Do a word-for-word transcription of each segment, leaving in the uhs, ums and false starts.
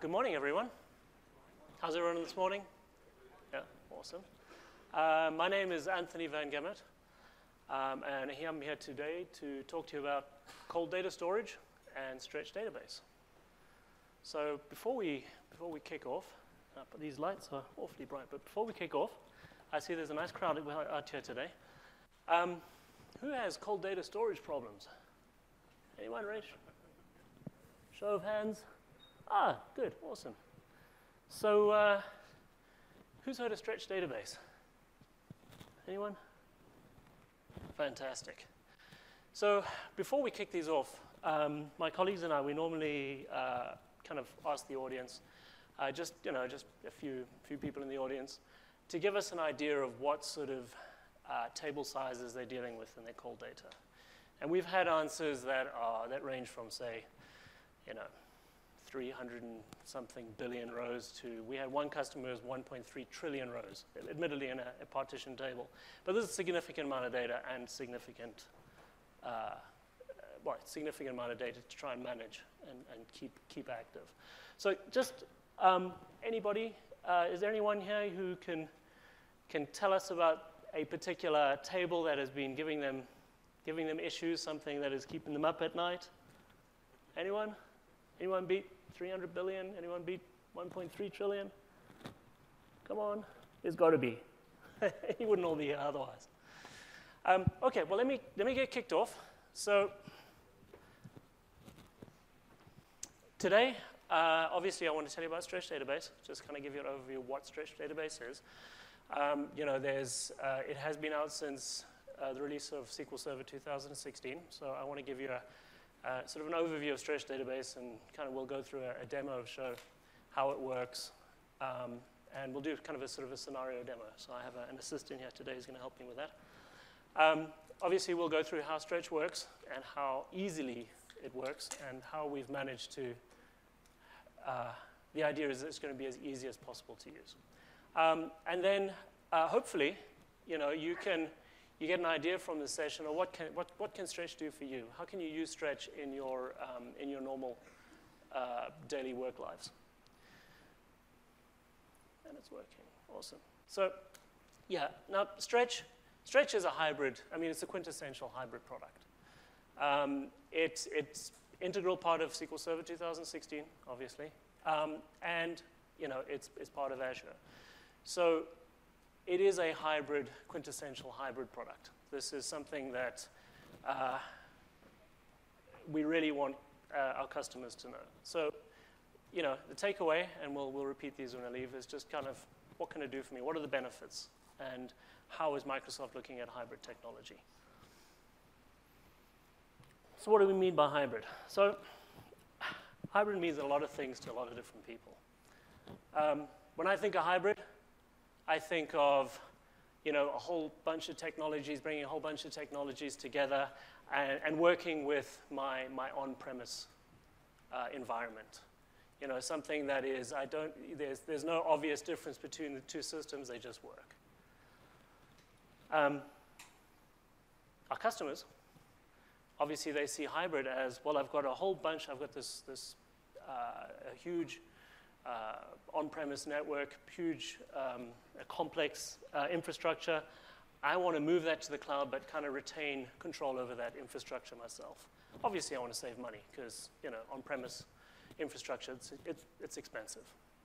good morning, everyone. How's everyone this morning? Yeah, awesome. Uh, my name is Anthony Van Gemert, um, and I'm here today to talk to you about cold data storage and Stretch Database. So before we before we kick off, uh, these lights are awfully bright. But before we kick off, I see there's a nice crowd out here today. Um, who has cold data storage problems? Anyone, Rach? Show of hands. Ah, good, awesome. So, uh, who's heard of Stretch Database? Anyone? Fantastic. So, before we kick these off, um, my colleagues and I, we normally uh, kind of ask the audience, uh, just you know, just a few few people in the audience, to give us an idea of what sort of uh, table sizes they're dealing with in their cold data. And we've had answers that are that range from, say, you know, three hundred and something billion rows to, we had one customer who's one point three trillion rows, admittedly in a, a partition table. But this is a significant amount of data and significant, uh, well, significant amount of data to try and manage and, and keep keep active. So just um, anybody, uh, is there anyone here who can can tell us about a particular table that has been giving them giving them issues, something that is keeping them up at night? Anyone? Anyone beat three hundred billion? Anyone beat one point three trillion? Come on, there's got to be. You wouldn't all be here otherwise. Um, okay, well let me let me get kicked off. So today, uh, obviously, I want to tell you about Stretch Database. Just kind of give you an overview of what Stretch Database is. Um, you know, there's uh, it has been out since uh, the release of S Q L Server two thousand sixteen. So I want to give you a Uh, sort of an overview of Stretch Database, and kind of we'll go through a, a demo, show how it works, um, and we'll do kind of a sort of a scenario demo. So I have a, an assistant here today who's going to help me with that. Um, obviously, we'll go through how Stretch works and how easily it works and how we've managed to, uh, the idea is that it's going to be as easy as possible to use. Um, and then, uh, hopefully, you know, you can You get an idea from the session, or what can what what can Stretch do for you? How can you use Stretch in your um, in your normal uh, daily work lives? And it's working, awesome. So, yeah, now Stretch Stretch is a hybrid. I mean, it's a quintessential hybrid product. Um, it's it's integral part of S Q L Server two thousand sixteen, obviously, um, and you know it's it's part of Azure. So it is a hybrid, quintessential hybrid product. This is something that uh, we really want uh, our customers to know. So, you know, the takeaway, and we'll, we'll repeat these when I leave, is just kind of, what can it do for me? What are the benefits? And how is Microsoft looking at hybrid technology? So what do we mean by hybrid? So hybrid means a lot of things to a lot of different people. Um, when I think of hybrid, I think of, you know, a whole bunch of technologies, bringing a whole bunch of technologies together and, and working with my, my on-premise uh, environment. You know, something that is, I don't, there's, there's no obvious difference between the two systems, they just work. Um, our customers, obviously they see hybrid as, well, I've got a whole bunch, I've got this, this uh, a huge Uh, on-premise network, huge, um, a complex uh, infrastructure. I want to move that to the cloud, but kind of retain control over that infrastructure myself. Obviously, I want to save money because, you know, on-premise infrastructure, it's, it's, it's expensive.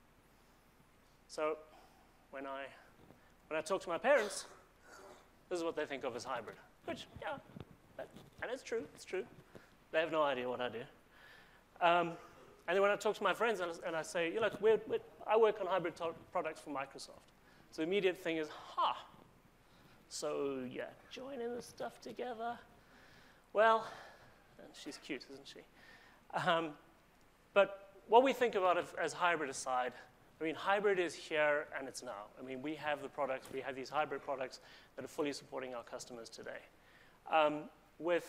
So when I, when I talk to my parents, this is what they think of as hybrid, which, yeah, that, and it's true, it's true. They have no idea what I do. Um, And then when I talk to my friends and, and I say, you know, we're, we're, I work on hybrid products for Microsoft. So the immediate thing is, ha, so yeah, joining the stuff together. Well, and she's cute, isn't she? Um, but what we think about as, as hybrid aside, I mean, hybrid is here and it's now. I mean, we have the products, we have these hybrid products that are fully supporting our customers today. Um, with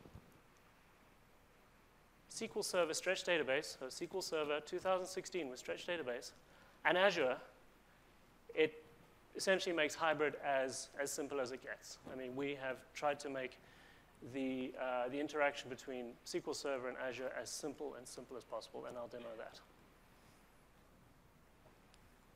S Q L Server Stretch Database, so S Q L Server two thousand sixteen with Stretch Database, and Azure, it essentially makes hybrid as, as simple as it gets. I mean, we have tried to make the, uh, the interaction between S Q L Server and Azure as simple and simple as possible, and I'll demo that.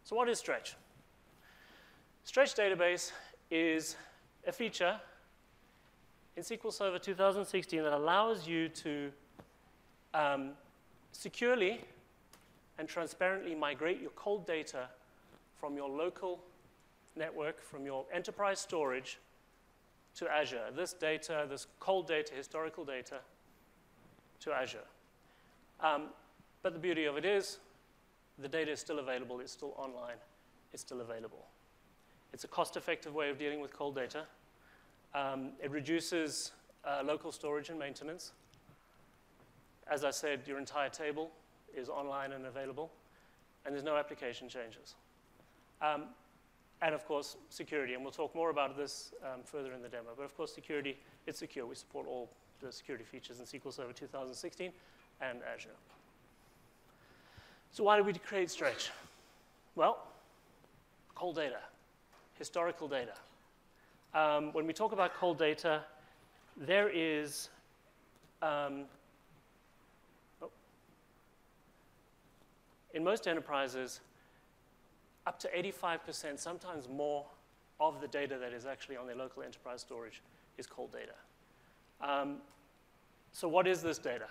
So what is Stretch? Stretch Database is a feature in S Q L Server two thousand sixteen that allows you to um, securely and transparently migrate your cold data from your local network, from your enterprise storage to Azure. This data, this cold data, historical data, to Azure. Um, but the beauty of it is, the data is still available, it's still online, it's still available. It's a cost-effective way of dealing with cold data. Um, it reduces uh, local storage and maintenance. As I said, your entire table is online and available, and there's no application changes. Um, and of course, security, and we'll talk more about this um, further in the demo. But of course, security, it's secure. We support all the security features in S Q L Server two thousand sixteen and Azure. So why did we create Stretch? Well, cold data, historical data. Um, when we talk about cold data, there is um, oh, in most enterprises, up to eighty-five percent, sometimes more, of the data that is actually on their local enterprise storage is cold data. Um, so what is this data?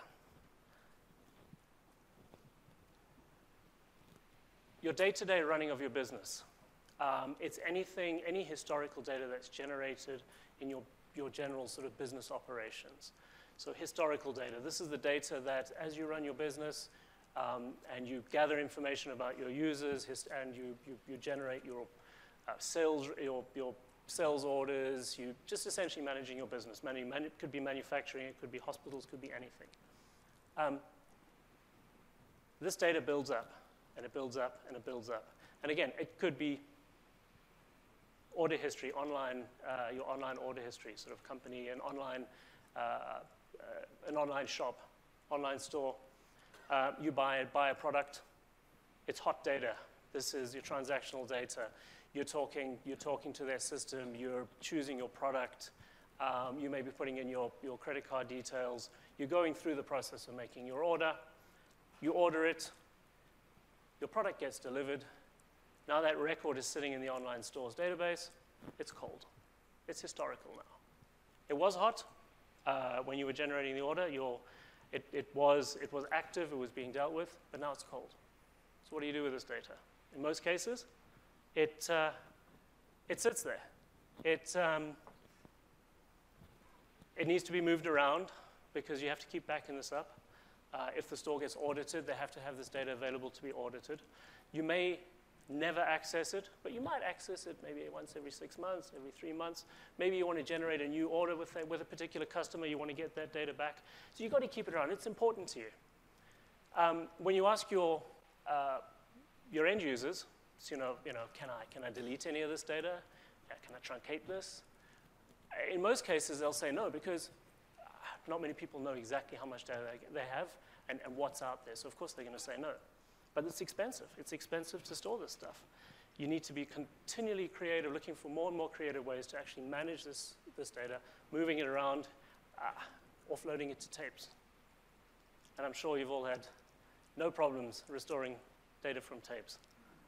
Your day-to-day running of your business. Um, it's anything, any historical data that's generated in your, your general sort of business operations. So historical data. This is the data that, as you run your business, Um, and you gather information about your users, and you, you, you generate your uh, sales, your, your sales orders, you just essentially managing your business. Manu manu it could be manufacturing, it could be hospitals, could be anything. Um, this data builds up, and it builds up, and it builds up. And again, it could be order history, online, uh, your online order history, sort of company, an online, uh, uh, an online shop, online store. Uh, you buy, buy a product, it's hot data. This is your transactional data. You're talking, you're talking to their system, you're choosing your product, um, you may be putting in your, your credit card details. You're going through the process of making your order. You order it, your product gets delivered. Now that record is sitting in the online store's database, it's cold. It's historical now. It was hot uh, when you were generating the order. Your It, it, was, it was active, it was being dealt with, but now it's cold. So what do you do with this data? In most cases, it, uh, it sits there. It, um, it needs to be moved around because you have to keep backing this up. Uh, if the store gets audited, they have to have this data available to be audited. You may never access it, but you might access it maybe once every six months, every three months. Maybe you want to generate a new order with a, with a particular customer. You want to get that data back. So you've got to keep it around. It's important to you. Um, when you ask your, uh, your end users, so, you know, you know, can I, can I delete any of this data? Uh, can I truncate this? In most cases, they'll say no, because not many people know exactly how much data they have and, and what's out there. So of course, they're going to say no. But it's expensive. It's expensive to store this stuff. You need to be continually creative, looking for more and more creative ways to actually manage this, this data, moving it around, uh, offloading it to tapes. And I'm sure you've all had no problems restoring data from tapes.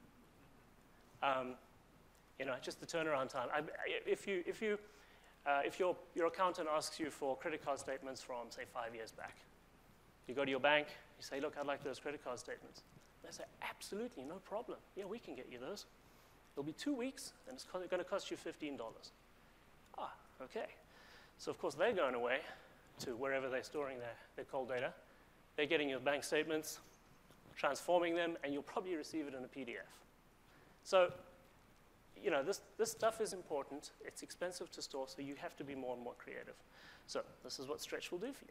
Um, you know, just the turnaround time. I, if you, if you, uh, if your, your accountant asks you for credit card statements from, say, five years back, you go to your bank, you say, look, I'd like those credit card statements. They say, absolutely, no problem. Yeah, we can get you those. It'll be two weeks, and it's going to cost you fifteen dollars. Ah, okay. So, of course, they're going away to wherever they're storing their, their cold data. They're getting your bank statements, transforming them, and you'll probably receive it in a P D F. So, you know, this, this stuff is important. It's expensive to store, so you have to be more and more creative. So this is what Stretch will do for you.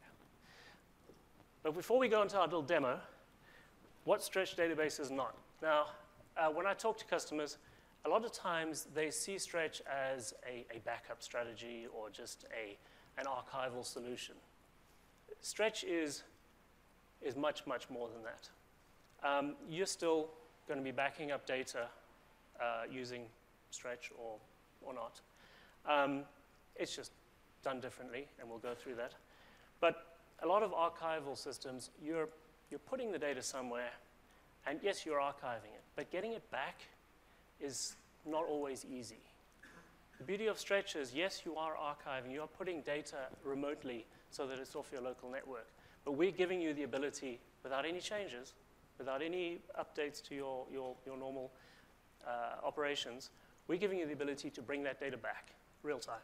But before we go into our little demo, what Stretch Database is not. Now, uh, when I talk to customers, a lot of times they see Stretch as a, a backup strategy or just a, an archival solution. Stretch is, is much, much more than that. Um, you're still going to be backing up data uh, using Stretch or, or not. Um, it's just done differently, and we'll go through that. But a lot of archival systems, you're, you're putting the data somewhere, and yes, you're archiving it, but getting it back is not always easy. The beauty of Stretch is, yes, you are archiving, you are putting data remotely so that it's off your local network, but we're giving you the ability, without any changes, without any updates to your, your, your normal uh, operations, we're giving you the ability to bring that data back real time.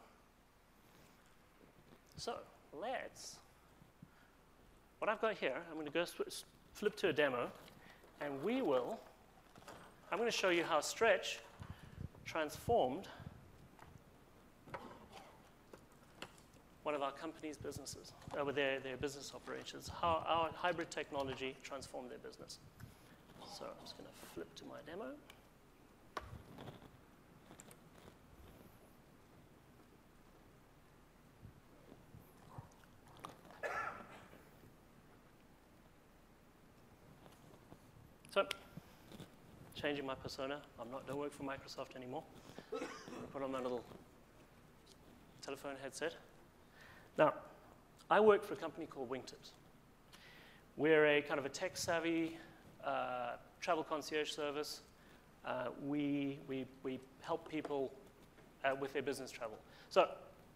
So let's, what I've got here, I'm going to go flip to a demo, and we will, I'm going to show you how Stretch transformed one of our company's businesses, uh, with their, their business operations, how our hybrid technology transformed their business. So I'm just going to flip to my demo. So, changing my persona. I'm not, don't work for Microsoft anymore. Put on my little telephone headset. Now, I work for a company called Wingtips. We're a kind of a tech-savvy uh, travel concierge service. Uh, we, we, we help people uh, with their business travel. So,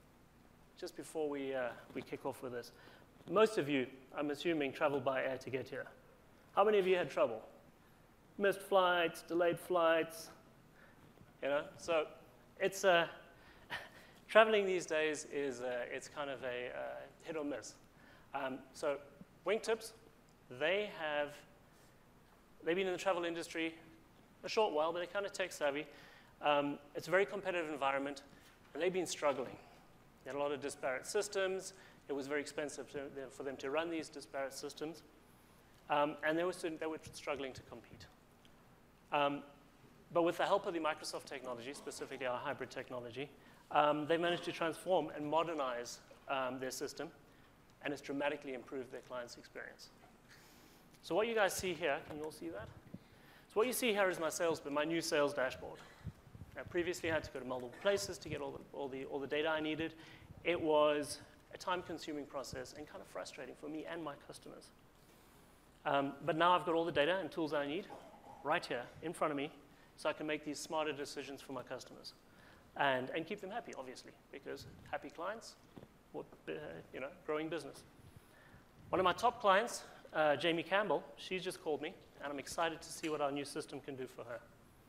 just before we, uh, we kick off with this, most of you, I'm assuming, traveled by air to get here. How many of you had trouble? Missed flights, delayed flights, you know? So it's, uh, traveling these days is, uh, it's kind of a uh, hit or miss. Um, so Wingtips, they have, they've been in the travel industry a short while, but they're kind of tech savvy. Um, it's a very competitive environment, and they've been struggling. They had a lot of disparate systems. It was very expensive to, for them to run these disparate systems. Um, and they were, they were struggling to compete. Um, but with the help of the Microsoft technology, specifically our hybrid technology, um, they managed to transform and modernize um, their system, and it's dramatically improved their clients' experience. So what you guys see here, can you all see that? So what you see here is my sales, my new sales dashboard. I previously had to go to multiple places to get all the, all the, all the data I needed. It was a time-consuming process and kind of frustrating for me and my customers. Um, but now I've got all the data and tools I need right here in front of me, so I can make these smarter decisions for my customers and, and keep them happy, obviously, because happy clients, what, uh, you know, growing business. One of my top clients, uh, Jamie Campbell, she's just called me, and I'm excited to see what our new system can do for her.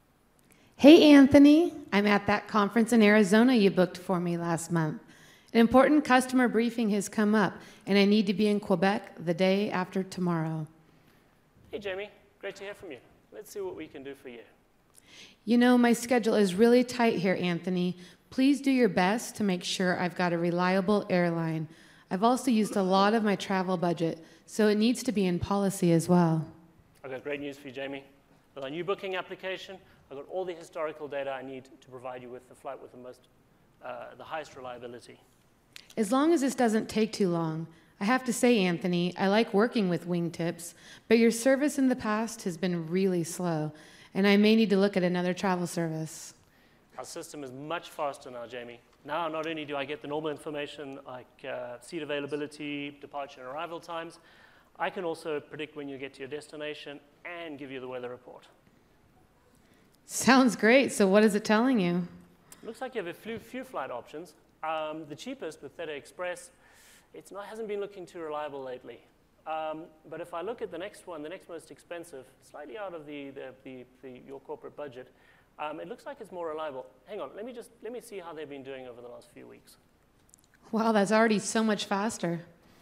Hey, Anthony. I'm at that conference in Arizona you booked for me last month. An important customer briefing has come up, and I need to be in Quebec the day after tomorrow. Hey, Jamie. Great to hear from you. Let's see what we can do for you. You know, my schedule is really tight here, Anthony. Please do your best to make sure I've got a reliable airline. I've also used a lot of my travel budget, so it needs to be in policy as well. I've got great news for you, Jamie. With our new booking application, I've got all the historical data I need to provide you with the flight with the most, uh, the highest reliability. As long as this doesn't take too long. I have to say, Anthony, I like working with Wingtips, but your service in the past has been really slow, and I may need to look at another travel service. Our system is much faster now, Jamie. Now, not only do I get the normal information like uh, seat availability, departure and arrival times, I can also predict when you get to your destination and give you the weather report. Sounds great. So what is it telling you? It looks like you have a few, few flight options. Um, the cheapest with Theta Express, it hasn't been looking too reliable lately. Um, but if I look at the next one, the next most expensive, slightly out of the, the, the, the, your corporate budget, um, it looks like it's more reliable. Hang on, let me just let me see how they've been doing over the last few weeks. Wow, that's already so much faster.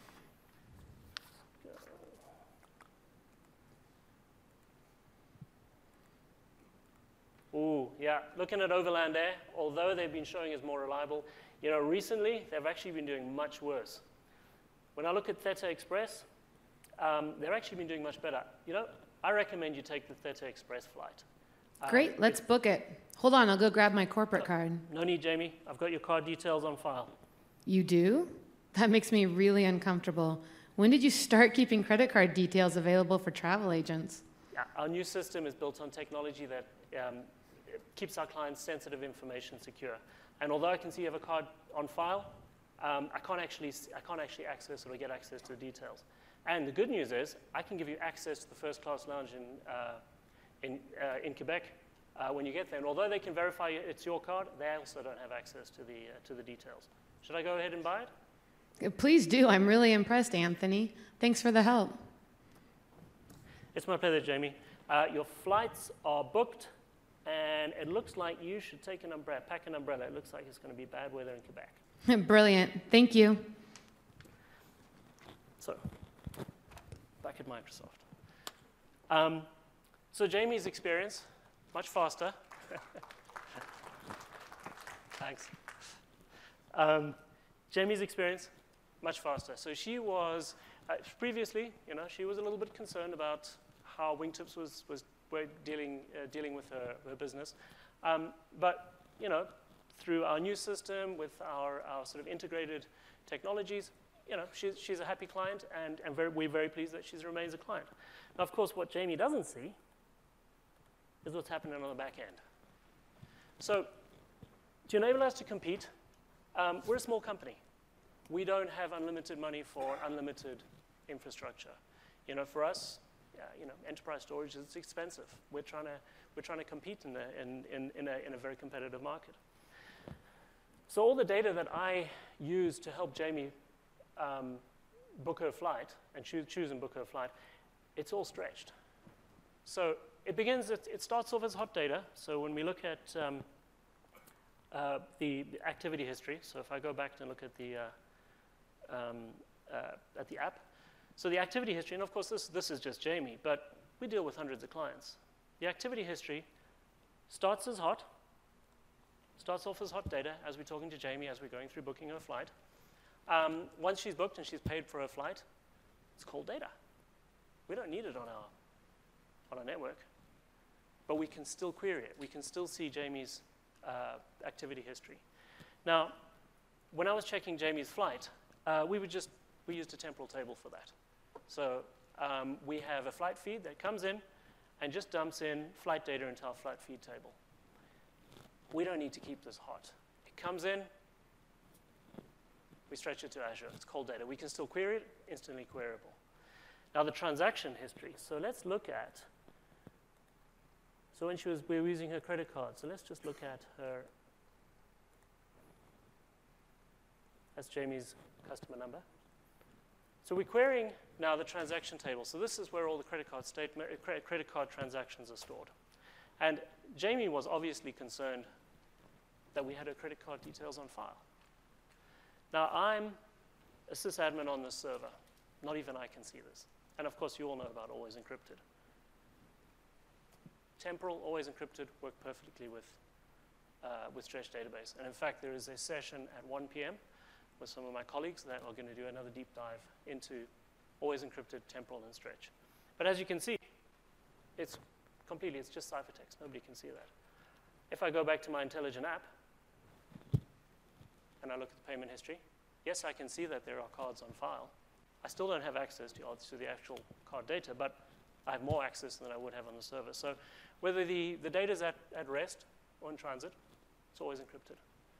Ooh, yeah, looking at Overland Air, although they've been showing as more reliable, you know, recently they've actually been doing much worse. When I look at Theta Express, um, they've actually been doing much better. You know, I recommend you take the Theta Express flight. Great, um, let's book it. Hold on, I'll go grab my corporate no, card. No need, Jamie. I've got your card details on file. You do? That makes me really uncomfortable. When did you start keeping credit card details available for travel agents? Yeah, our new system is built on technology that um, keeps our clients' sensitive information secure. And although I can see you have a card on file, um, I can't actually I can't actually access it or get access to the details. And the good news is I can give you access to the first class lounge in uh, in uh, in Quebec uh, when you get there. And although they can verify it's your card, they also don't have access to the, uh, to the details. Should I go ahead and buy it? Please do. I'm really impressed, Anthony. Thanks for the help. It's my pleasure, Jamie. Uh, your flights are booked, and it looks like you should take an umbrella, pack an umbrella. It looks like it's going to be bad weather in Quebec. Brilliant. Thank you. So, back at Microsoft. Um, so Jamie's experience, much faster. Thanks. Um, Jamie's experience, much faster. So she was, uh, previously, you know, she was a little bit concerned about how Wingtips was, was were dealing, uh, dealing with her, her business. Um, but, you know, through our new system, with our, our sort of integrated technologies, you know, she's, she's a happy client, and, and very, we're very pleased that she remains a client. Now, of course, what Jamie doesn't see is what's happening on the back end. So to enable us to compete, um, we're a small company. We don't have unlimited money for unlimited infrastructure. You know, for us, uh, you know, enterprise storage is expensive. We're trying to we're trying to compete in, the, in, in, in, a, in a very competitive market. So all the data that I use to help Jamie um, book her flight and choose, choose and book her flight, it's all stretched. So it begins. It, it starts off as hot data. So when we look at um, uh, the, the activity history, so if I go back and look at the uh, Um, uh, at the app. So the activity history, and of course this, this is just Jamie, but we deal with hundreds of clients. The activity history starts as hot, starts off as hot data as we're talking to Jamie, as we're going through booking her flight. Um, once she's booked and she's paid for her flight, it's called data. We don't need it on our, on our network, but we can still query it. We can still see Jamie's uh, activity history. Now, when I was checking Jamie's flight, Uh, we would just, we used a temporal table for that. So um, we have a flight feed that comes in and just dumps in flight data into our flight feed table. We don't need to keep this hot. It comes in, we stretch it to Azure. It's cold data. We can still query it, instantly queryable. Now the transaction history. So let's look at, so when she was, we were using her credit card. So let's just look at her, that's Jamie's customer number. So we're querying now the transaction table. So this is where all the credit card statement, credit card transactions are stored. And Jamie was obviously concerned that we had her credit card details on file. Now I'm a sysadmin on this server. Not even I can see this. And of course you all know about Always Encrypted. Temporal, Always Encrypted work perfectly with, uh, with Stretch Database. And in fact, there is a session at one p m with some of my colleagues that are going to do another deep dive into Always Encrypted, Temporal, and Stretch. But as you can see, it's completely, it's just ciphertext. Nobody can see that. If I go back to my intelligent app, and I look at the payment history, yes, I can see that there are cards on file. I still don't have access to, to the actual card data, but I have more access than I would have on the server. So whether the, the data is at, at rest or in transit, it's always encrypted.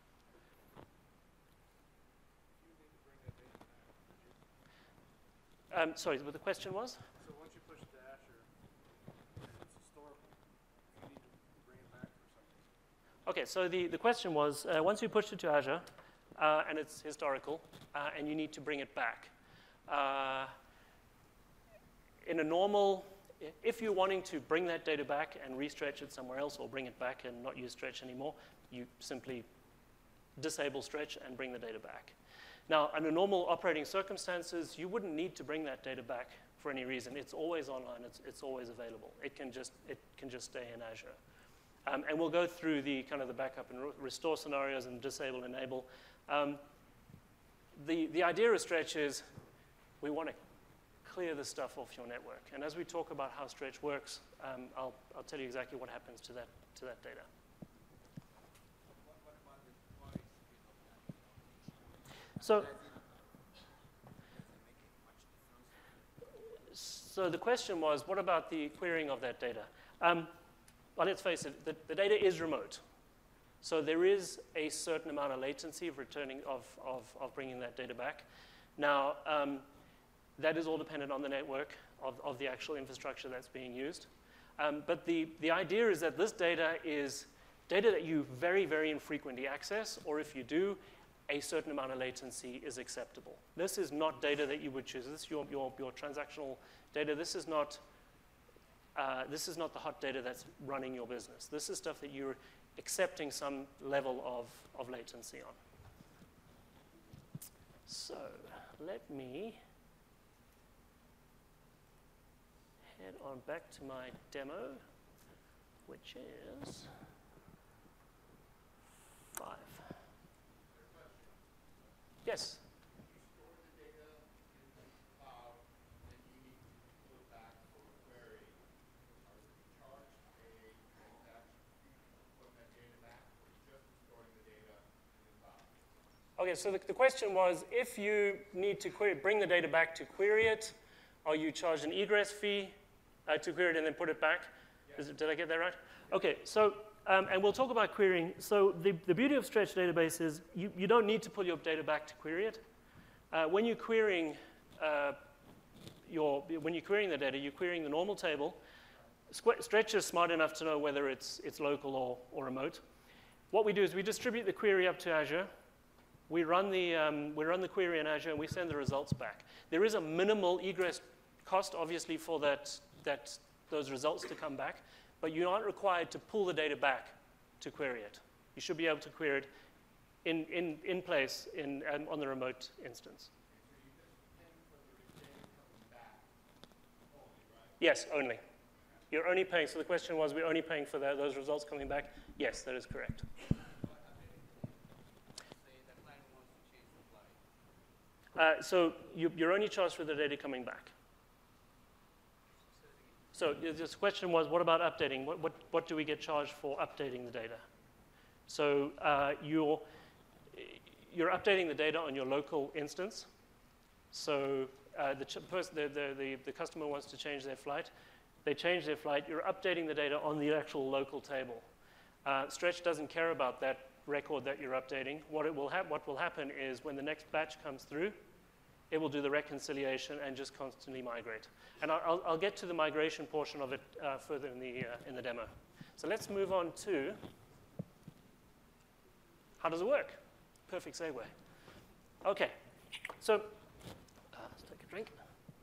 Um, sorry, but the question was? So once you push it to Azure, it's historical. You need to bring it back for some reason. Okay, so the, the question was, uh, once you push it to Azure, uh, and it's historical, uh, and you need to bring it back. Uh, in a normal, if you're wanting to bring that data back and re-stretch it somewhere else, or bring it back and not use Stretch anymore, you simply disable Stretch and bring the data back. Now, under normal operating circumstances, you wouldn't need to bring that data back for any reason. It's always online. It's, it's always available. It can just, it can just stay in Azure. Um, and we'll go through the kind of the backup and re restore scenarios and disable, enable. Um, the, the idea of Stretch is we want to clear the stuff off your network. And as we talk about how Stretch works, um, I'll, I'll tell you exactly what happens to that, to that data. So, so the question was, what about the querying of that data? Um, well, let's face it, the, the data is remote. So there is a certain amount of latency of returning, of, of, of bringing that data back. Now, um, that is all dependent on the network of, of the actual infrastructure that's being used. Um, but the, the idea is that this data is data that you very, very infrequently access, or if you do, a certain amount of latency is acceptable. This is not data that you would choose. This is your, your, your transactional data. This is not uh, this is not the hot data that's running your business. This is stuff that you're accepting some level of, of latency on. So let me head on back to my demo, which is five. Yes? If you store the data in the cloud, then you need to put it back for query. Are you charged a transaction fee for putting that data back, or just storing the data in the cloud? Okay, so the, the question was, if you need to query, bring the data back to query it, are you charged an egress fee uh, to query it and then put it back? Is it, did I get that right? Okay, so, um, and we'll talk about querying. So the, the beauty of Stretch database is you, you don't need to pull your data back to query it. Uh, when you're querying uh, your, when you're querying the data, you're querying the normal table. Squ Stretch is smart enough to know whether it's, it's local or, or remote. What we do is we distribute the query up to Azure. We run, the, um, we run the query in Azure, and we send the results back. There is a minimal egress cost, obviously, for that, that, those results to come back, but you're not required to pull the data back to query it. You should be able to query it in, in, in place in, um, on the remote instance. So you just pay for the data coming back only, right? Yes, only. You're only paying, so the question was, we're only paying for the, those results coming back? Yes, that is correct. Uh, so you, you're only charged for the data coming back. So the question was, what about updating? What, what, what do we get charged for updating the data? So uh, you're, you're updating the data on your local instance. So uh, the, the, the, the, the customer wants to change their flight. They change their flight. You're updating the data on the actual local table. Uh, Stretch doesn't care about that record that you're updating. What, it will what will happen is when the next batch comes through, it will do the reconciliation and just constantly migrate. And I'll, I'll get to the migration portion of it uh, further in the, uh, in the demo. So let's move on to how does it work? Perfect segue. Okay, so uh, let's take a drink.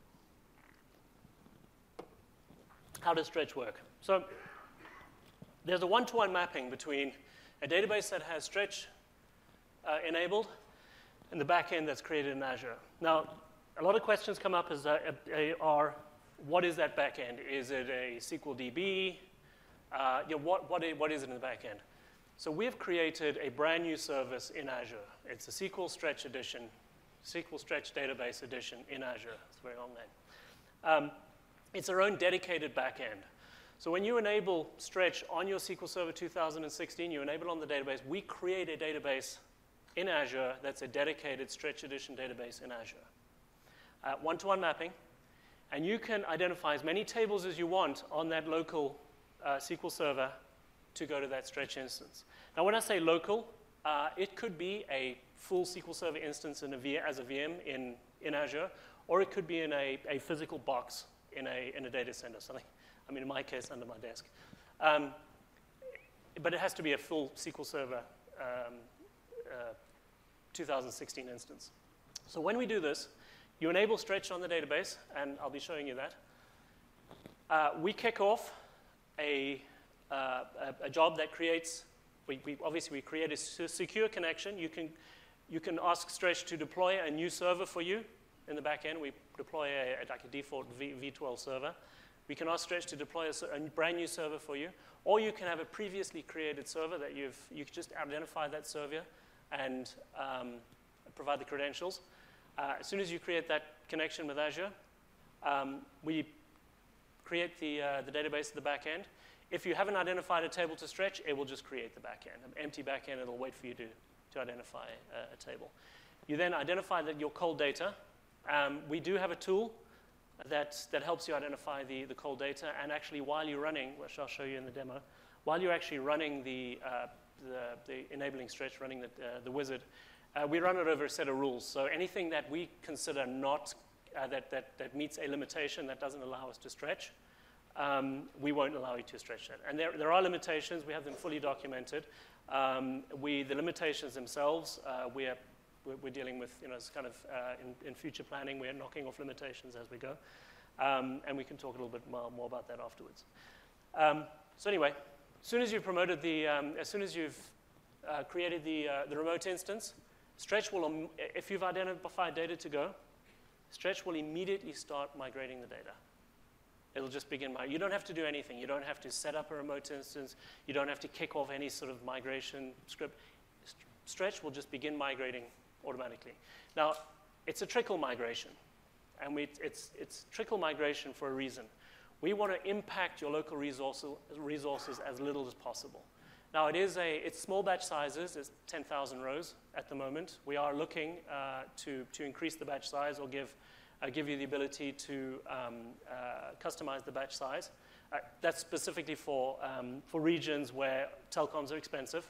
How does Stretch work? So there's a one-to-one mapping between a database that has Stretch uh, enabled and the backend that's created in Azure. Now, a lot of questions come up as, uh, are, what is that backend? Is it a S Q L D B? Uh, you know, what, what, is, what is it in the backend? So we've created a brand new service in Azure. It's a S Q L Stretch edition, S Q L Stretch database edition in Azure. It's a very long name. Um, it's our own dedicated backend. So when you enable Stretch on your S Q L Server two thousand sixteen, you enable it on the database, we create a database in Azure that's a dedicated Stretch Edition database in Azure. Uh, one-to-one mapping, and you can identify as many tables as you want on that local uh, S Q L Server to go to that Stretch instance. Now, when I say local, uh, it could be a full S Q L Server instance in a v as a V M in, in Azure, or it could be in a, a physical box in a, in a data center, something. I mean, in my case, under my desk. Um, but it has to be a full S Q L Server um, uh, two thousand sixteen instance. So when we do this, you enable Stretch on the database, and I'll be showing you that. Uh, we kick off a, uh, a, a job that creates, we, we, obviously we create a secure connection. You can, you can ask Stretch to deploy a new server for you in the back end. We deploy a, like a default v, V12 server. We can ask Stretch to deploy a, a brand new server for you, or you can have a previously created server that you've, you can just identify that server and um, provide the credentials. Uh, as soon as you create that connection with Azure, um, we create the, uh, the database at the back end. If you haven't identified a table to Stretch, it will just create the back end. An empty back end, it'll wait for you to, to identify a, a table. You then identify that your cold data. Um, we do have a tool that, that helps you identify the, the cold data, and actually while you're running, which I'll show you in the demo, while you're actually running the, uh, the, the enabling Stretch, running the, uh, the wizard, uh, we run it over a set of rules. So anything that we consider not, uh, that, that, that meets a limitation that doesn't allow us to stretch, um, we won't allow you to stretch that. And there, there are limitations. We have them fully documented. Um, we, the limitations themselves, uh, we are, we're, we're dealing with, you know, it's kind of uh, in, in future planning, we're knocking off limitations as we go. Um, and we can talk a little bit more, more about that afterwards. Um, so anyway, as soon as you've promoted the, um, as soon as you've uh, created the, uh, the remote instance, Stretch will, um, if you've identified data to go, Stretch will immediately start migrating the data. It'll just begin. You don't have to do anything. You don't have to set up a remote instance. You don't have to kick off any sort of migration script. Stretch will just begin migrating automatically. Now, it's a trickle migration, and we, it's, it's trickle migration for a reason. We want to impact your local resources, resources as little as possible. Now, it is a, it's small batch sizes. It's ten thousand rows at the moment. We are looking uh, to, to increase the batch size or give Uh, give you the ability to um, uh, customize the batch size. Uh, that's specifically for, um, for regions where telecoms are expensive,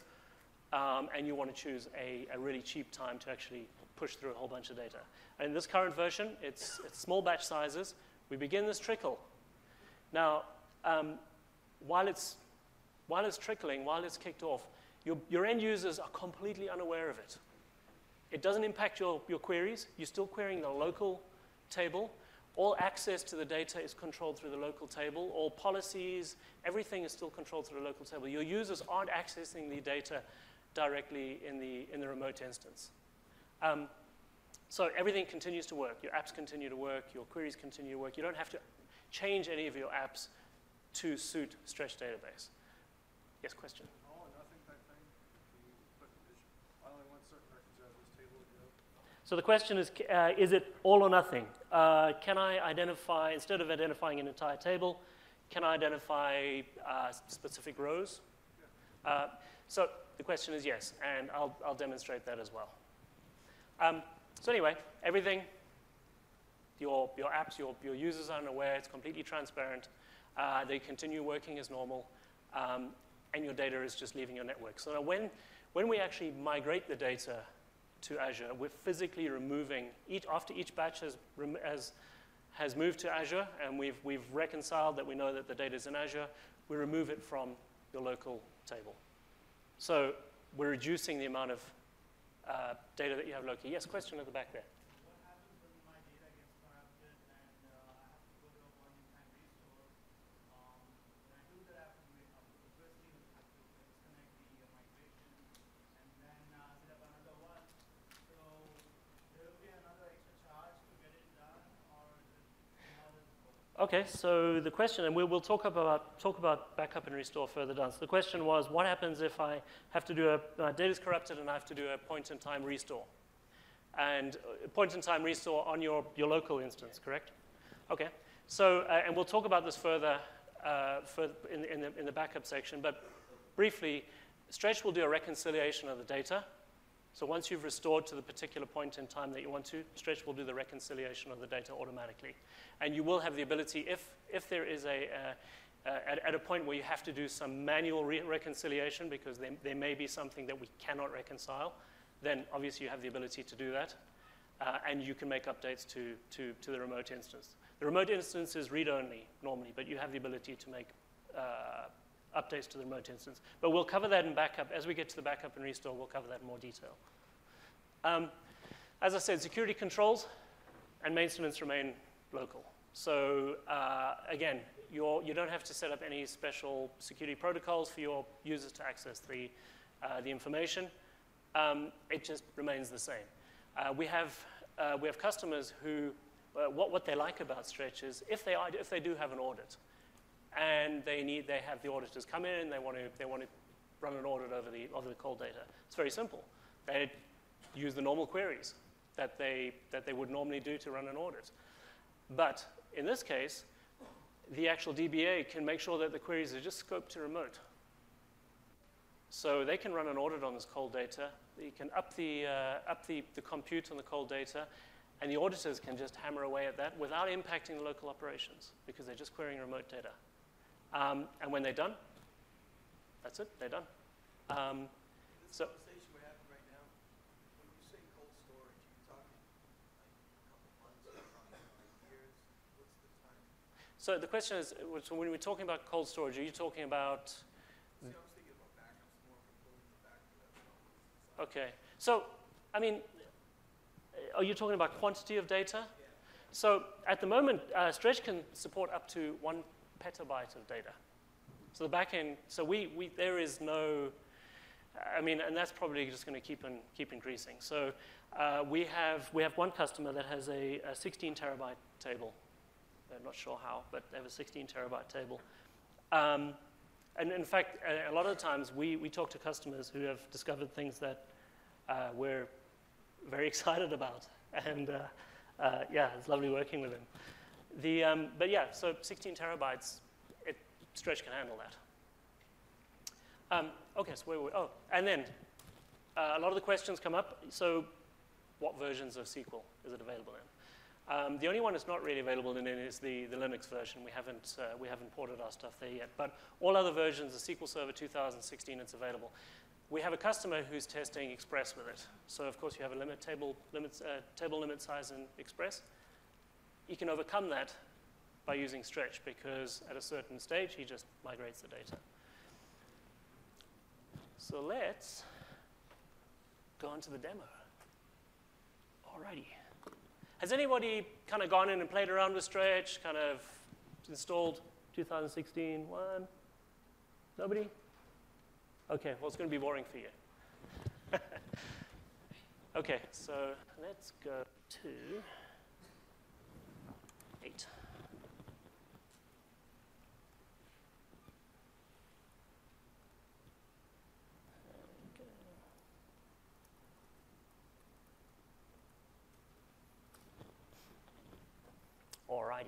um, and you want to choose a, a really cheap time to actually push through a whole bunch of data. And in this current version, it's, it's small batch sizes. We begin this trickle. Now, um, while, it's, while it's trickling, while it's kicked off, your, your end users are completely unaware of it. It doesn't impact your, your queries. You're still querying the local table. All access to the data is controlled through the local table. All policies, everything is still controlled through the local table. Your users aren't accessing the data directly in the, in the remote instance. Um, so everything continues to work. Your apps continue to work. Your queries continue to work. You don't have to change any of your apps to suit Stretch Database. Yes, question? All or nothing type thing? But I only want certain records out of this table to go. So the question is, uh, is it all or nothing? Uh, can I identify, instead of identifying an entire table, can I identify uh, specific rows? Yeah. Uh, so the question is yes, and I'll, I'll demonstrate that as well. Um, so anyway, everything, your, your apps, your, your users are unaware, it's completely transparent. Uh, they continue working as normal, um, and your data is just leaving your network. So now when, when we actually migrate the data to Azure, we're physically removing, each, after each batch has, has, has moved to Azure, and we've, we've reconciled that we know that the data is in Azure, we remove it from your local table. So we're reducing the amount of uh, data that you have locally. Yes, question at the back there. What happens when my data gets corrupted and uh, I have to go to a point-in-time restore? Um, when I do that, I have to make, um, firstly have to disconnect the uh, migration and then uh, set up another one. So there will be another extra charge to get it done, or is it, how does it work? Okay, so the question, and we'll, we'll talk about talk about backup and restore further down. So the question was, what happens if I have to do a uh, data's corrupted and I have to do a point-in-time restore, and uh, point-in-time restore on your your local instance, correct? Okay, so uh, and we'll talk about this further uh, further in in the in the backup section, but briefly, Stretch will do a reconciliation of the data. So once you've restored to the particular point in time that you want to, Stretch will do the reconciliation of the data automatically. And you will have the ability, if, if there is a, uh, uh, at, at a point where you have to do some manual re reconciliation because there, there may be something that we cannot reconcile, then obviously you have the ability to do that. Uh, and you can make updates to, to, to the remote instance. The remote instance is read-only normally, but you have the ability to make uh, updates to the remote instance. But we'll cover that in backup. As we get to the backup and restore, we'll cover that in more detail. Um, as I said, security controls and maintenance remain local. So uh, again, you're, you don't have to set up any special security protocols for your users to access the, uh, the information. Um, it just remains the same. Uh, we, have, uh, we have customers who, uh, what, what they like about Stretch is if they, are, if they do have an audit, and they need, they have the auditors come in, they want to, they want to run an audit over the, over the cold data. It's very simple. They use the normal queries that they, that they would normally do to run an audit. But in this case, the actual D B A can make sure that the queries are just scoped to remote. So they can run an audit on this cold data. You can up the, uh, up the, the compute on the cold data, and the auditors can just hammer away at that without impacting the local operations because they're just querying remote data. Um, and when they're done, that's it, they're done. Um, This so, conversation we're having right now, when you say cold storage, you're talking like a couple months, or probably like years. What's the time? So the question is, uh, so when we're talking about cold storage, are you talking about? See, I was thinking about backups more components back to that. Okay. So, I mean, uh, are you talking about quantity of data? Yeah. So at the moment, uh, Stretch can support up to one petabyte of data. So the backend, so we, we there is no, I mean, and that's probably just going to keep on, keep increasing. So uh, we have we have one customer that has a, a sixteen terabyte table. I'm not sure how, but they have a sixteen terabyte table. Um, and in fact, a, a lot of times we, we talk to customers who have discovered things that uh, we're very excited about. And uh, uh, yeah, it's lovely working with them. The, um, but yeah, so sixteen terabytes, it, Stretch can handle that. Um, okay, so where were we? Oh, and then uh, a lot of the questions come up. So what versions of S Q L is it available in? Um, the only one that's not really available in it is the, the Linux version. We haven't, uh, we haven't ported our stuff there yet. But all other versions of S Q L Server two thousand sixteen, it's available. We have a customer who's testing Express with it. So of course you have a limit table, limits, uh, table limit size in Express. You can overcome that by using Stretch because at a certain stage he just migrates the data. So let's go on to the demo. Alrighty. Has anybody kind of gone in and played around with Stretch, kind of installed two thousand sixteen one? Nobody? Okay, well, it's going to be boring for you. Okay, so let's go to eight. Alrighty.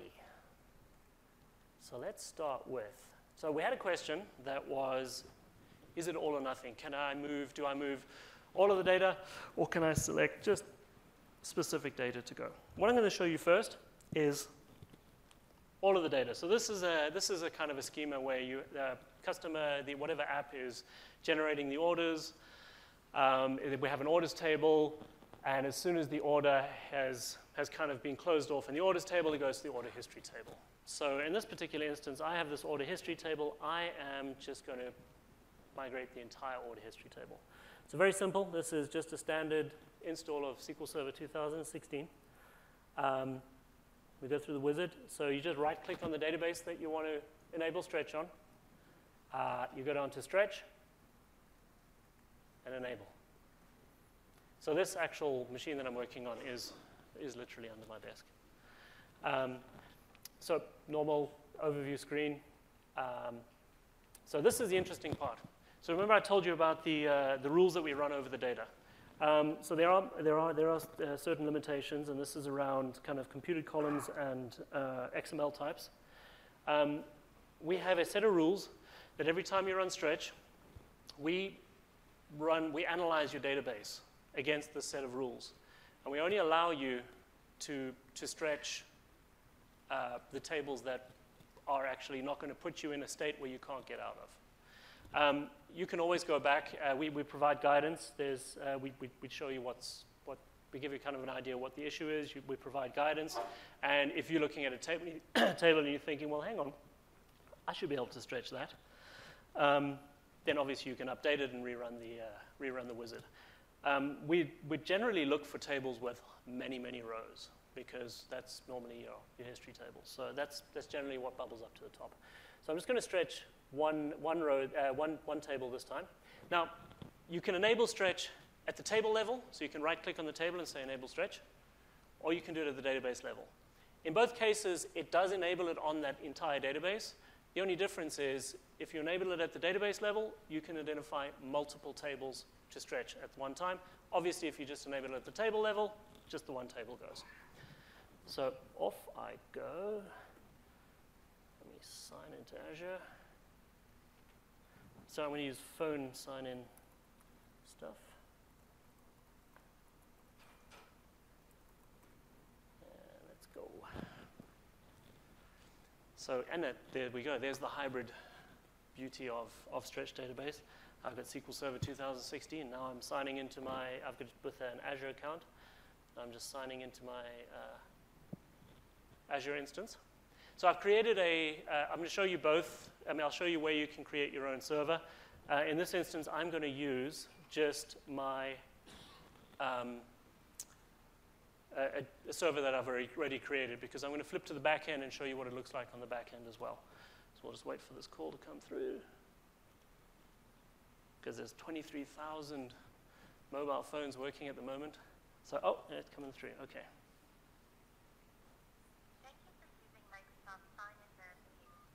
So let's start with, so we had a question that was, is it all or nothing? Can I move, do I move all of the data, or can I select just specific data to go? What I'm going to show you first is all of the data. So this is a, this is a kind of a schema where you, the customer, the whatever app is generating the orders, um, we have an orders table, and as soon as the order has has kind of been closed off in the orders table, it goes to the order history table. So in this particular instance, I have this order history table. I am just going to migrate the entire order history table. So very simple. This is just a standard install of S Q L Server two thousand sixteen. Um, we go through the wizard. So you just right-click on the database that you want to enable Stretch on. Uh, you go down to Stretch and enable. So this actual machine that I'm working on is is literally under my desk. Um, so normal overview screen. Um, so this is the interesting part. So remember I told you about the, uh, the rules that we run over the data. Um, so there are, there are, there are uh, certain limitations, and this is around kind of computed columns and uh, X M L types. Um, we have a set of rules that every time you run Stretch, we run, we analyze your database against this set of rules. And we only allow you to, to stretch uh, the tables that are actually not going to put you in a state where you can't get out of. Um, you can always go back. Uh, we, we provide guidance. There's, uh, we, we, we show you what's, what, we give you kind of an idea what the issue is. You, we provide guidance. And if you're looking at a table, table and you're thinking, well, hang on, I should be able to stretch that, um, then obviously you can update it and rerun the, uh, rerun the wizard. Um, we, we generally look for tables with many, many rows because that's normally your, your history table. So that's, that's generally what bubbles up to the top. So I'm just going to stretch one, one, row, uh, one, one table this time. Now, you can enable Stretch at the table level, so you can right-click on the table and say Enable Stretch, or you can do it at the database level. In both cases, it does enable it on that entire database. The only difference is if you enable it at the database level, you can identify multiple tables to stretch at one time. Obviously, if you just enable it at the table level, just the one table goes. So off I go. Let me sign into Azure. So I'm going to use phone sign-in stuff. And let's go. So, and that, there we go. There's the hybrid beauty of, of Stretch Database. I've got S Q L Server two thousand sixteen. Now I'm signing into my, I've got with an Azure account. I'm just signing into my uh, Azure instance. So I've created a, uh, I'm going to show you both. I mean, I'll show you where you can create your own server. Uh, in this instance, I'm going to use just my um, a, a server that I've already created, because I'm going to flip to the back end and show you what it looks like on the back end as well. So we'll just wait for this call to come through, because there's twenty-three thousand mobile phones working at the moment. So, oh, it's coming through. Okay. Thank you for using Microsoft Sign-In Verification.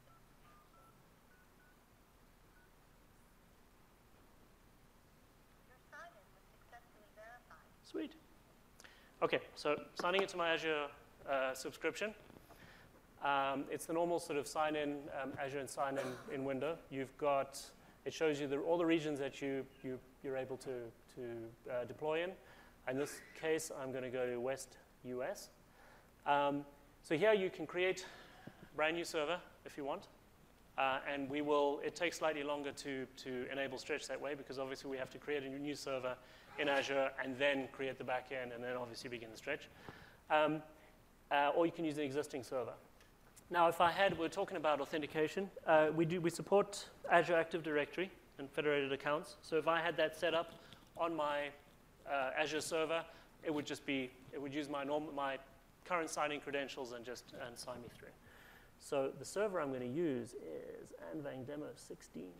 Your sign-in was successfully verified. Sweet. Okay, so signing into my Azure uh, subscription. Um, it's the normal sort of sign-in, um, Azure and sign-in in window. You've got, it shows you the, all the regions that you, you, you're able to, to uh, deploy in. In this case, I'm going to go to West U S. Um, so here you can create a brand new server if you want. Uh, and we will, it takes slightly longer to, to enable Stretch that way, because obviously we have to create a new server in Azure and then create the back end and then obviously begin the Stretch. Um, uh, or you can use the existing server. Now, if I had, we're talking about authentication. Uh, we do we support Azure Active Directory and federated accounts. So if I had that set up on my uh, Azure server, it would just be, it would use my normal, my current signing credentials and just and sign me through. So the server I'm going to use is Anvang Demo sixteen.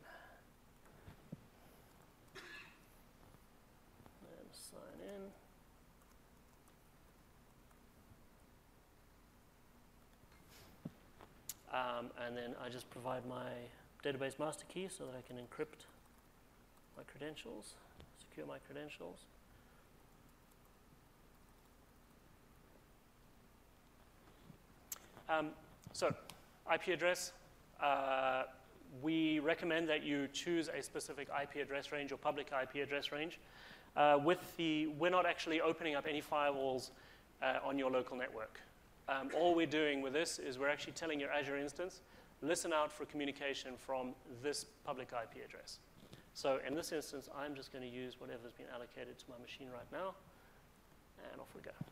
And sign in. Um, and then I just provide my database master key so that I can encrypt my credentials, secure my credentials. Um, so, I P address. Uh, we recommend that you choose a specific I P address range or public I P address range. Uh, with the, we're not actually opening up any firewalls uh, on your local network. Um, all we're doing with this is we're actually telling your Azure instance, listen out for communication from this public I P address. So in this instance, I'm just going to use whatever's been allocated to my machine right now, and off we go.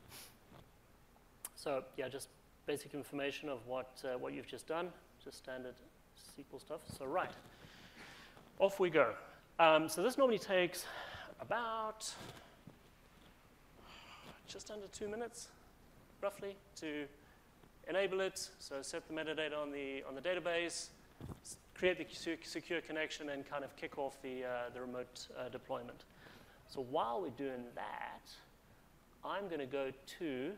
So yeah, just basic information of what, uh, what you've just done, just standard S Q L stuff. So right, off we go. Um, so this normally takes about just under two minutes, roughly, to enable it. So set the metadata on the on the database, create the secure connection, and kind of kick off the uh, the remote uh, deployment. So while we're doing that, I'm going to go to.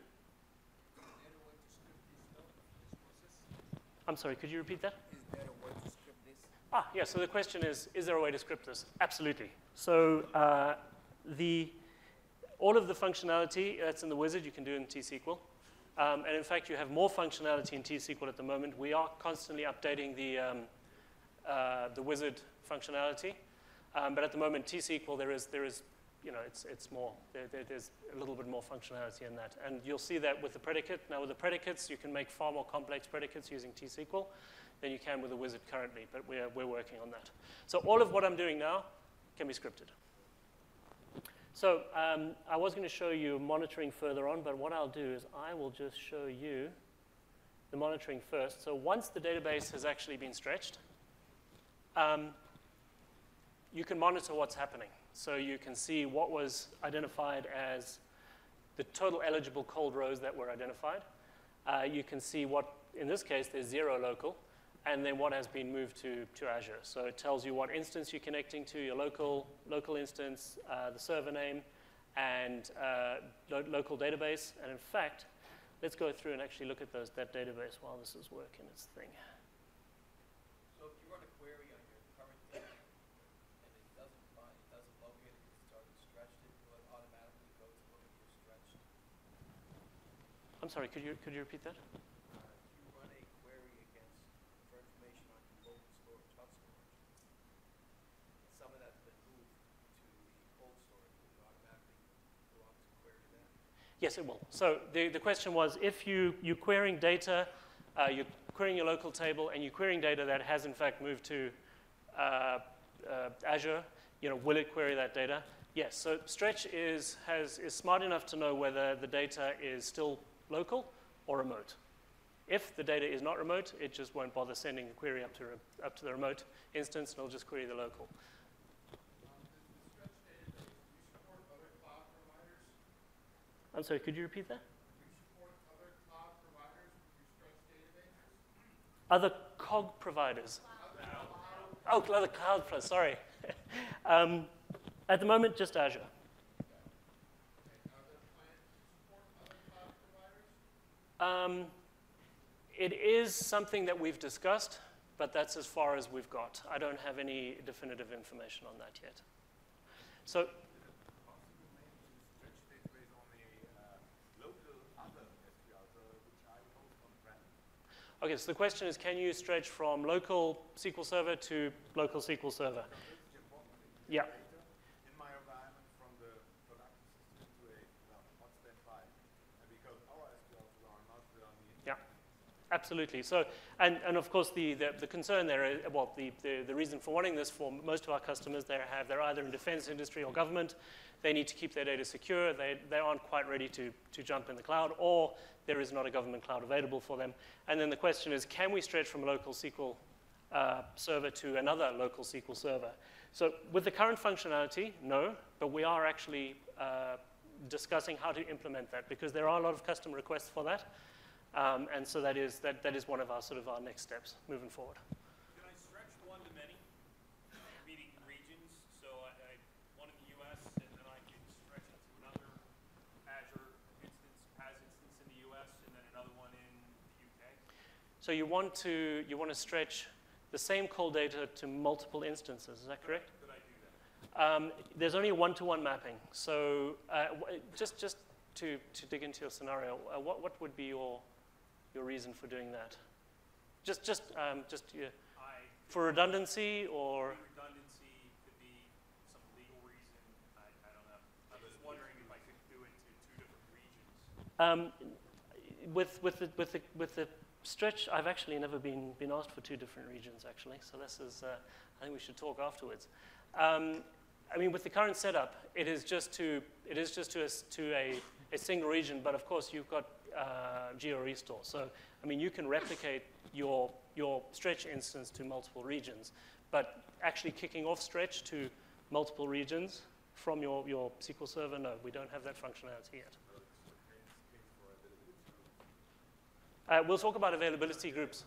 I'm sorry, could you repeat that? Is there a way to script this? Ah, yeah, so the question is, is there a way to script this? Absolutely. So uh, the, all of the functionality that's in the wizard you can do in T S Q L. Um, and in fact, you have more functionality in T S Q L at the moment. We are constantly updating the, um, uh, the wizard functionality. Um, but at the moment, T S Q L, there is, there is you know, it's, it's more, there, there, there's a little bit more functionality in that. And you'll see that with the predicate. Now with the predicates, you can make far more complex predicates using T S Q L than you can with the wizard currently, but we're, we're working on that. So all of what I'm doing now can be scripted. So um, I was going to show you monitoring further on, but what I'll do is I will just show you the monitoring first. So once the database has actually been stretched, um, you can monitor what's happening. So you can see what was identified as the total eligible cold rows that were identified. Uh, you can see what, in this case, there's zero local, and then what has been moved to, to Azure. So it tells you what instance you're connecting to, your local, local instance, uh, the server name, and uh, lo local database. And in fact, let's go through and actually look at those, that database while this is working its thing. So if you run a query on your current data and it doesn't find, it doesn't locate it, it's started stretched it, will it automatically go to look at your stretched? I'm sorry, could you, could you repeat that? Uh, if you run a query against for information on your local storage, hot storage, and some of that's been moved to the cold storage, will it automatically go out to query that? Yes, it will. So the, the question was, if you, you're querying data, uh, you're querying your local table, and you're querying data that has, in fact, moved to uh, uh, Azure, you know, will it query that data? Yes. So Stretch is, has, is smart enough to know whether the data is still local or remote. If the data is not remote, it just won't bother sending a query up to, re- up to the remote instance, and it'll just query the local. Um, the, the Stretch database, do you support other cloud providers? I'm sorry, could you repeat that? Do you support other cloud providers with your Stretch databases? Other cog providers. Oh, other cloud providers, sorry. um, at the moment, just Azure. Um, it is something that we've discussed, but that's as far as we've got. I don't have any definitive information on that yet. So, okay, so the question is, can you stretch from local S Q L Server to local S Q L Server? Yeah. In my environment from the production system to a well, hot standby, and because our S Q Ls are not on the Yeah, absolutely. So, and, and of course, the, the, the concern there is, well, the, the, the reason for wanting this for most of our customers, they have, they're either in defense industry or government. They need to keep their data secure. They, they aren't quite ready to, to jump in the cloud, or there is not a government cloud available for them. And then the question is, can we stretch from a local S Q L uh, server to another local S Q L server? So with the current functionality, no, but we are actually uh, discussing how to implement that, because there are a lot of custom requests for that. Um, and so that is, that, that is one of our sort of our next steps moving forward. Can I stretch one to many, meaning regions? So I, I one in the U S, and then I can stretch it to another Azure instance, PaaS instance in the U S, and then another one in the U K? So you want to you want to stretch the same call data to multiple instances. Is that correct? Could I do that? Um, there's only a one-to-one mapping. So uh, w- just just to, to dig into your scenario, uh, what what would be your your reason for doing that? Just just um, just uh, I for redundancy, or redundancy could be some legal reason. I, I don't know. I'm just wondering if I could do it to two different regions. um, with with the with the with the stretch, I've actually never been been asked for two different regions actually. So this is uh, I think we should talk afterwards. Um, I mean, with the current setup, it is just to it is just to a, to a, a single region. But of course, you've got uh, geo restore. So I mean, you can replicate your your stretch instance to multiple regions. But actually kicking off stretch to multiple regions from your your S Q L server, no, we don't have that functionality yet. Uh, we'll talk about availability groups.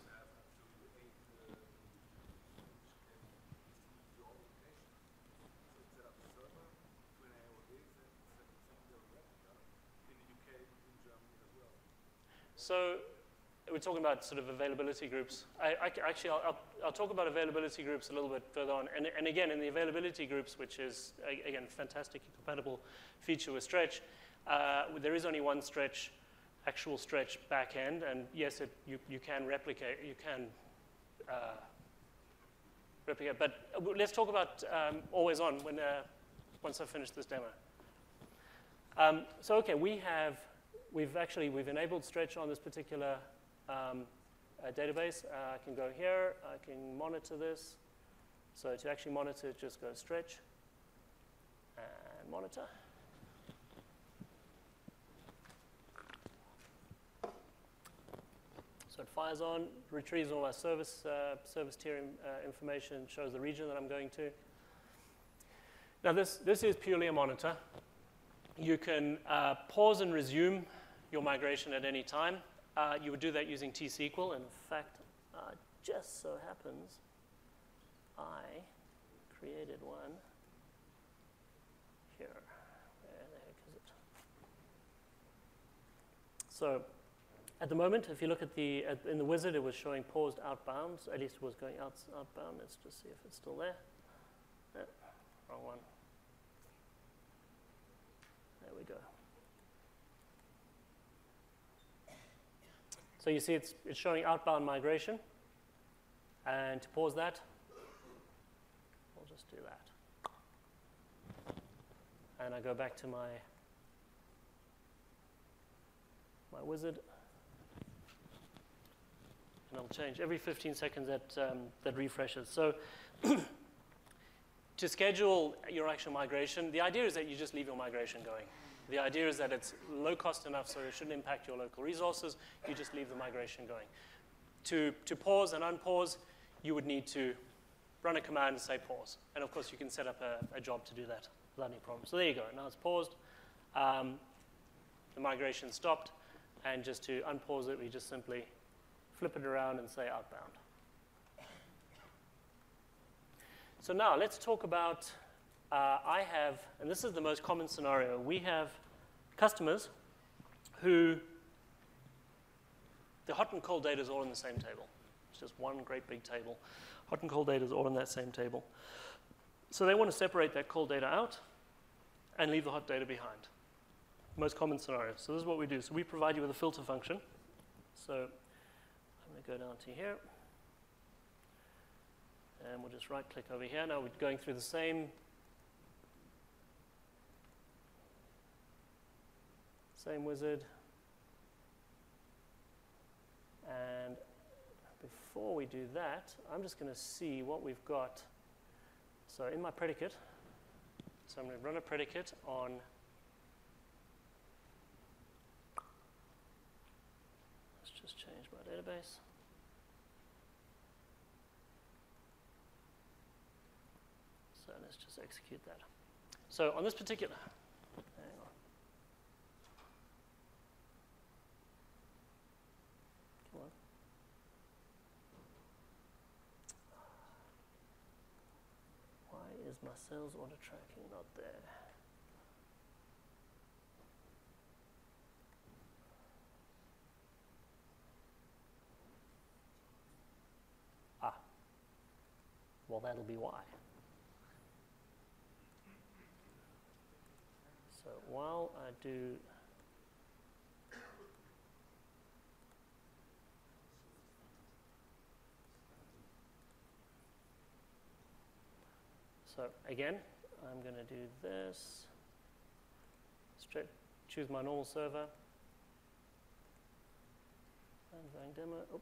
So we're talking about sort of availability groups. I, I, actually, I'll, I'll, I'll talk about availability groups a little bit further on. And, and again, in the availability groups, which is, again, fantastic compatible feature with Stretch, uh, there is only one Stretch, actual Stretch backend. And yes, it, you, you can replicate, you can uh, replicate. But let's talk about um, always on when, uh, once I finish this demo. Um, so, OK, we have We've actually, we've enabled Stretch on this particular um, uh, database. Uh, I can go here, I can monitor this. So to actually monitor it, just go Stretch and monitor. So it fires on, retrieves all our service, uh, service tier uh, information, shows the region that I'm going to. Now this, this is purely a monitor. You can uh, pause and resume your migration at any time. Uh, you would do that using T S Q L. In fact, uh, just so happens I created one here. Where the heck is it? So at the moment, if you look at the at, in the wizard, it was showing paused outbound. At least it was going out, outbound. Let's just see if it's still there. No, wrong one. There we go. So you see it's, it's showing outbound migration. And to pause that, we'll just do that. And I go back to my, my wizard. And I'll change every fifteen seconds that, um, that refreshes. So to schedule your actual migration, the idea is that you just leave your migration going. The idea is that it's low cost enough so it shouldn't impact your local resources. You just leave the migration going. To, to pause and unpause, you would need to run a command and say pause. And of course, you can set up a, a job to do that without any problem. So there you go. Now it's paused. Um, the migration stopped. And just to unpause it, we just simply flip it around and say outbound. So now let's talk about, uh, I have, and this is the most common scenario, we have customers who, the hot and cold data is all in the same table. It's just one great big table. Hot and cold data is all in that same table. So they want to separate that cold data out and leave the hot data behind. Most common scenario. So this is what we do. So we provide you with a filter function. So I'm going to go down to here. And we'll just right click over here. Now we're going through the same same wizard. And before we do that, I'm just going to see what we've got. So in my predicate, so I'm going to run a predicate on let's just change my database. So let's just execute that. So on this particular, hang on. Come on. Why is my sales order tracking not there? Ah, well, that'll be why. So while I do so again, I'm going to do this. Straight, choose my normal server. And running demo. Oh.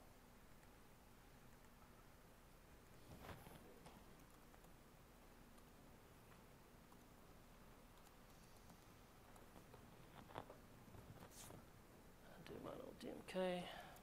D M K.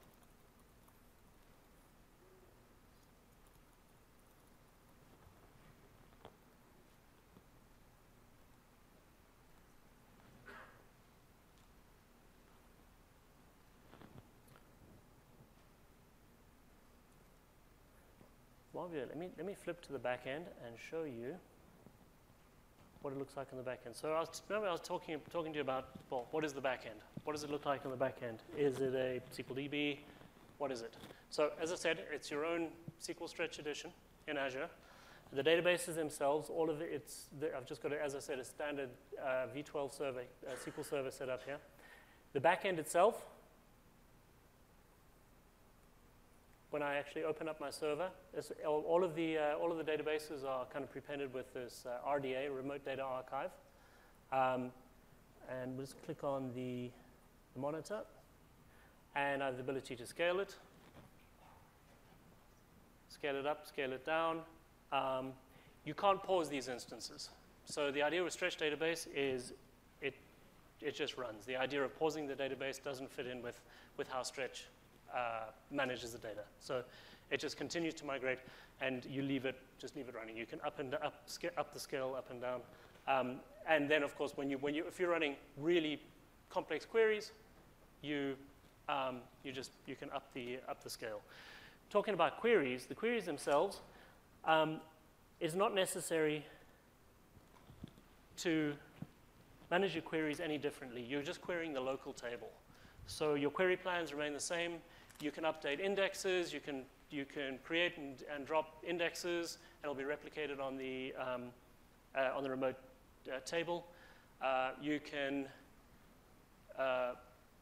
While we're, let me let me flip to the back end and show you what it looks like on the back end. So I was, remember I was talking, talking to you about, well, what is the back end? What does it look like on the back end? Is it a S Q L D B? What is it? So as I said, it's your own S Q L Stretch Edition in Azure. The databases themselves, all of it, it's, the, I've just got, a, as I said, a standard uh, V twelve server, uh, S Q L server set up here. The back end itself, when I actually open up my server, all of the uh, all of the databases are kind of prepended with this uh, R D A, Remote Data Archive. Um, and we'll just click on the, the monitor, and I have the ability to scale it, scale it up, scale it down. Um, you can't pause these instances. So the idea with Stretch Database is it it just runs. The idea of pausing the database doesn't fit in with with how Stretch Uh, manages the data. So it just continues to migrate, and you leave it, just leave it running. You can up and up, up the scale, up and down. Um, and then, of course, when you, when you, if you're running really complex queries, you, um, you just, you can up the, up the scale. Talking about queries, the queries themselves, um, it's not necessary to manage your queries any differently. You're just querying the local table. So your query plans remain the same. You can update indexes. You can, you can create and, and drop indexes, and it'll be replicated on the, um, uh, on the remote uh, table. Uh, you can uh,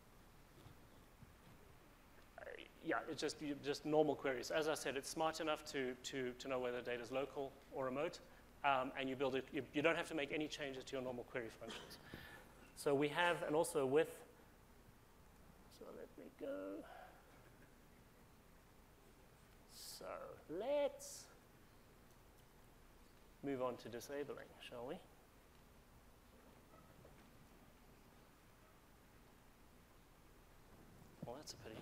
yeah, it's just, you, just normal queries. As I said, it's smart enough to, to, to know whether data is local or remote, um, and you build it. You, you don't have to make any changes to your normal query functions. So we have, and also with, so let me go. So let's move on to disabling, shall we? Well, that's a pity.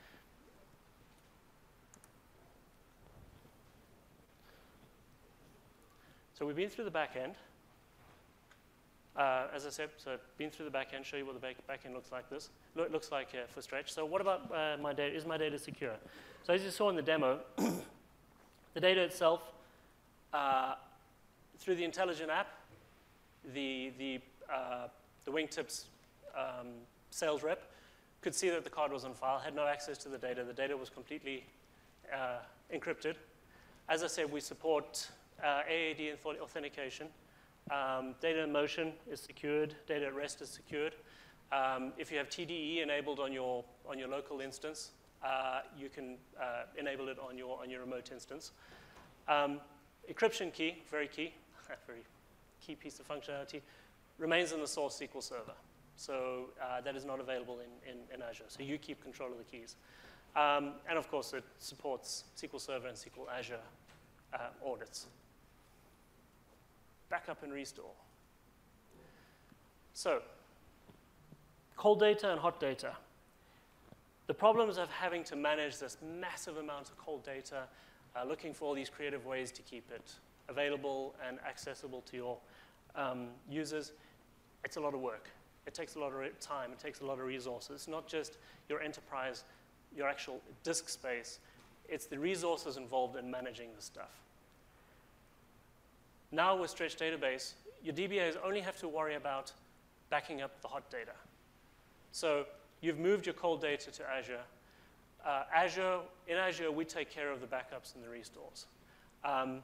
So we've been through the back end. Uh, as I said, so been through the back end, show you what the back, back end looks like this. Look, looks like uh, for Stretch. So what about uh, my data? Is my data secure? So as you saw in the demo, the data itself, uh, through the intelligent app, the, the, uh, the Wingtips um, sales rep could see that the card was on file, had no access to the data. The data was completely uh, encrypted. As I said, we support uh, A A D authentication. Um, data in motion is secured. Data at rest is secured. Um, if you have T D E enabled on your, on your local instance, uh, you can uh, enable it on your, on your remote instance. Um, encryption key, very key, very key piece of functionality, remains in the source S Q L Server. So uh, that is not available in, in, in Azure. So you keep control of the keys. Um, and of course, it supports S Q L Server and S Q L Azure uh, audits. Backup and restore. So, cold data and hot data. The problems of having to manage this massive amount of cold data, uh, looking for all these creative ways to keep it available and accessible to your um, users, it's a lot of work. It takes a lot of time. It takes a lot of resources. It's not just your enterprise, your actual disk space. It's the resources involved in managing the stuff. Now with Stretch Database, your D B As only have to worry about backing up the hot data. So you've moved your cold data to Azure. Uh, Azure, in Azure, we take care of the backups and the restores. Um,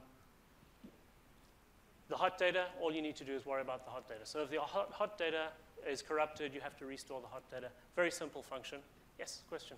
the hot data, all you need to do is worry about the hot data. So if the hot, hot data is corrupted, you have to restore the hot data. Very simple function. Yes, question?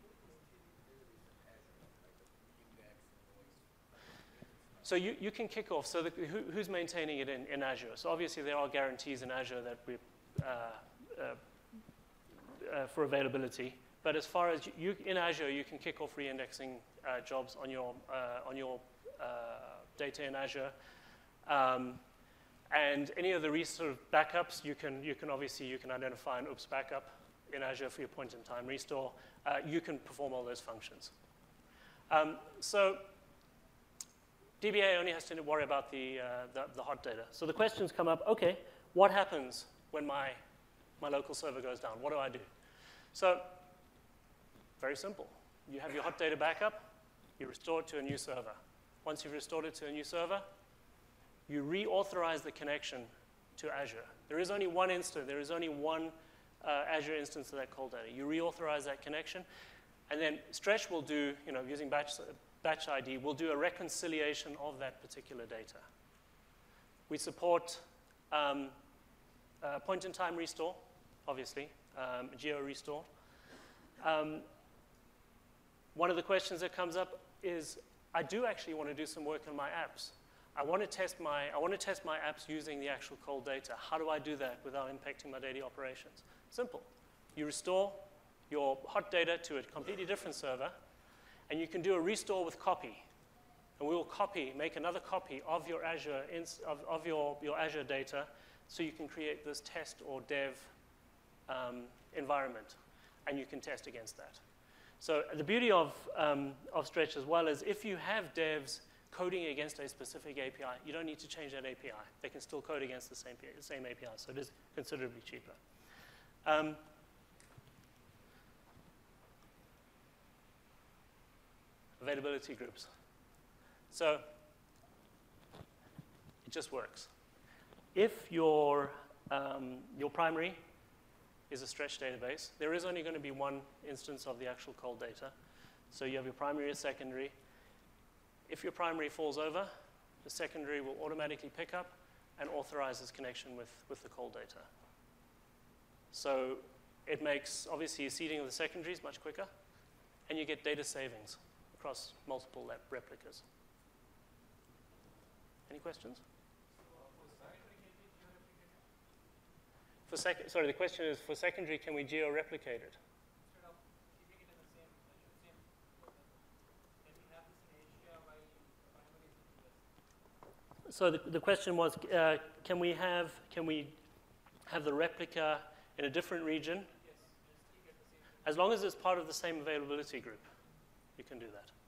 So you, you can kick off. So the, who, who's maintaining it in, in Azure? So obviously there are guarantees in Azure that we uh, uh, uh, for availability. But as far as you, you in Azure, you can kick off reindexing uh, jobs on your uh, on your uh, data in Azure. Um, and any of the re sort of backups, you can you can obviously you can identify an oops backup in Azure for your point-in-time restore. Uh, you can perform all those functions. Um, so D B A only has to worry about the, uh, the, the hot data. So the questions come up, okay, what happens when my, my local server goes down? What do I do? So very simple. You have your hot data backup, you restore it to a new server. Once you've restored it to a new server, you reauthorize the connection to Azure. There is only one instance, there is only one uh, Azure instance of that cold data. You reauthorize that connection, and then Stretch will do, you know, using batch, batch I D, will do a reconciliation of that particular data. We support um, uh, point-in-time restore, obviously, um, geo restore. Um, one of the questions that comes up is, I do actually want to do some work on my apps. I want to test my, I want to test my apps using the actual cold data. How do I do that without impacting my daily operations? Simple. You restore your hot data to a completely different server, and you can do a restore with copy. And we will copy, make another copy of your Azure, of, of your, your Azure data, so you can create this test or dev um, environment, and you can test against that. So the beauty of, um, of Stretch as well is if you have devs coding against a specific A P I, you don't need to change that A P I. They can still code against the same, the same A P I, so it is considerably cheaper. Um, availability groups. So it just works. If your, um, your primary is a Stretch database, there is only going to be one instance of the actual cold data. So you have your primary and secondary. If your primary falls over, the secondary will automatically pick up and authorize this connection with, with the cold data. So it makes, obviously, your seeding of the secondaries much quicker, and you get data savings across multiple replicas. Any questions? For sec sorry, the question is, for secondary, can we geo-replicate it? Instead of keeping it in the same, like the same location, can we have this in Asia while primary is in U S? So the, the question was, uh, can we have can we have the replica in a different region? Yes, just keep it the As long as it's part of the same availability group, you can do that.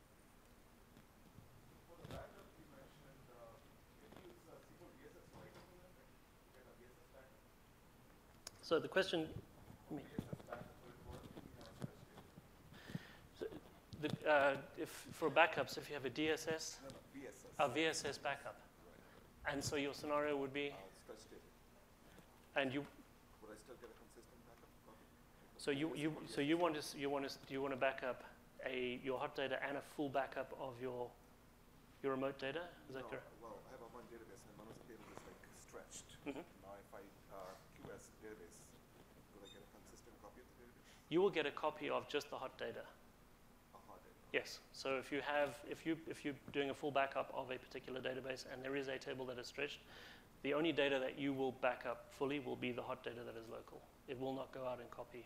For the backup, you mentioned uh, you can use uh, S Q L V S S for backup, like get a V S S backup. So the question, V S S backup will work if you have a stretch data. the, uh, if for backups, if you have a D S S, No, no, V S S. a V S S backup, and so your scenario would be, Uh, stretch data. and you, Would I still get a consistent backup copy? so you, you, so you want to, s- you want to, s- you want to back up a your hot data and a full backup of your your remote data? Is that No, correct? well, I have a one database and one of the tables is like stretched. Mhm. Now if I uh, Q S database, will I get a consistent copy of the database? You will get a copy of just the hot data. A hard data. Yes. So if you have, if you if you're doing a full backup of a particular database and there is a table that is stretched, the only data that you will back up fully will be the hot data that is local. It will not go out and copy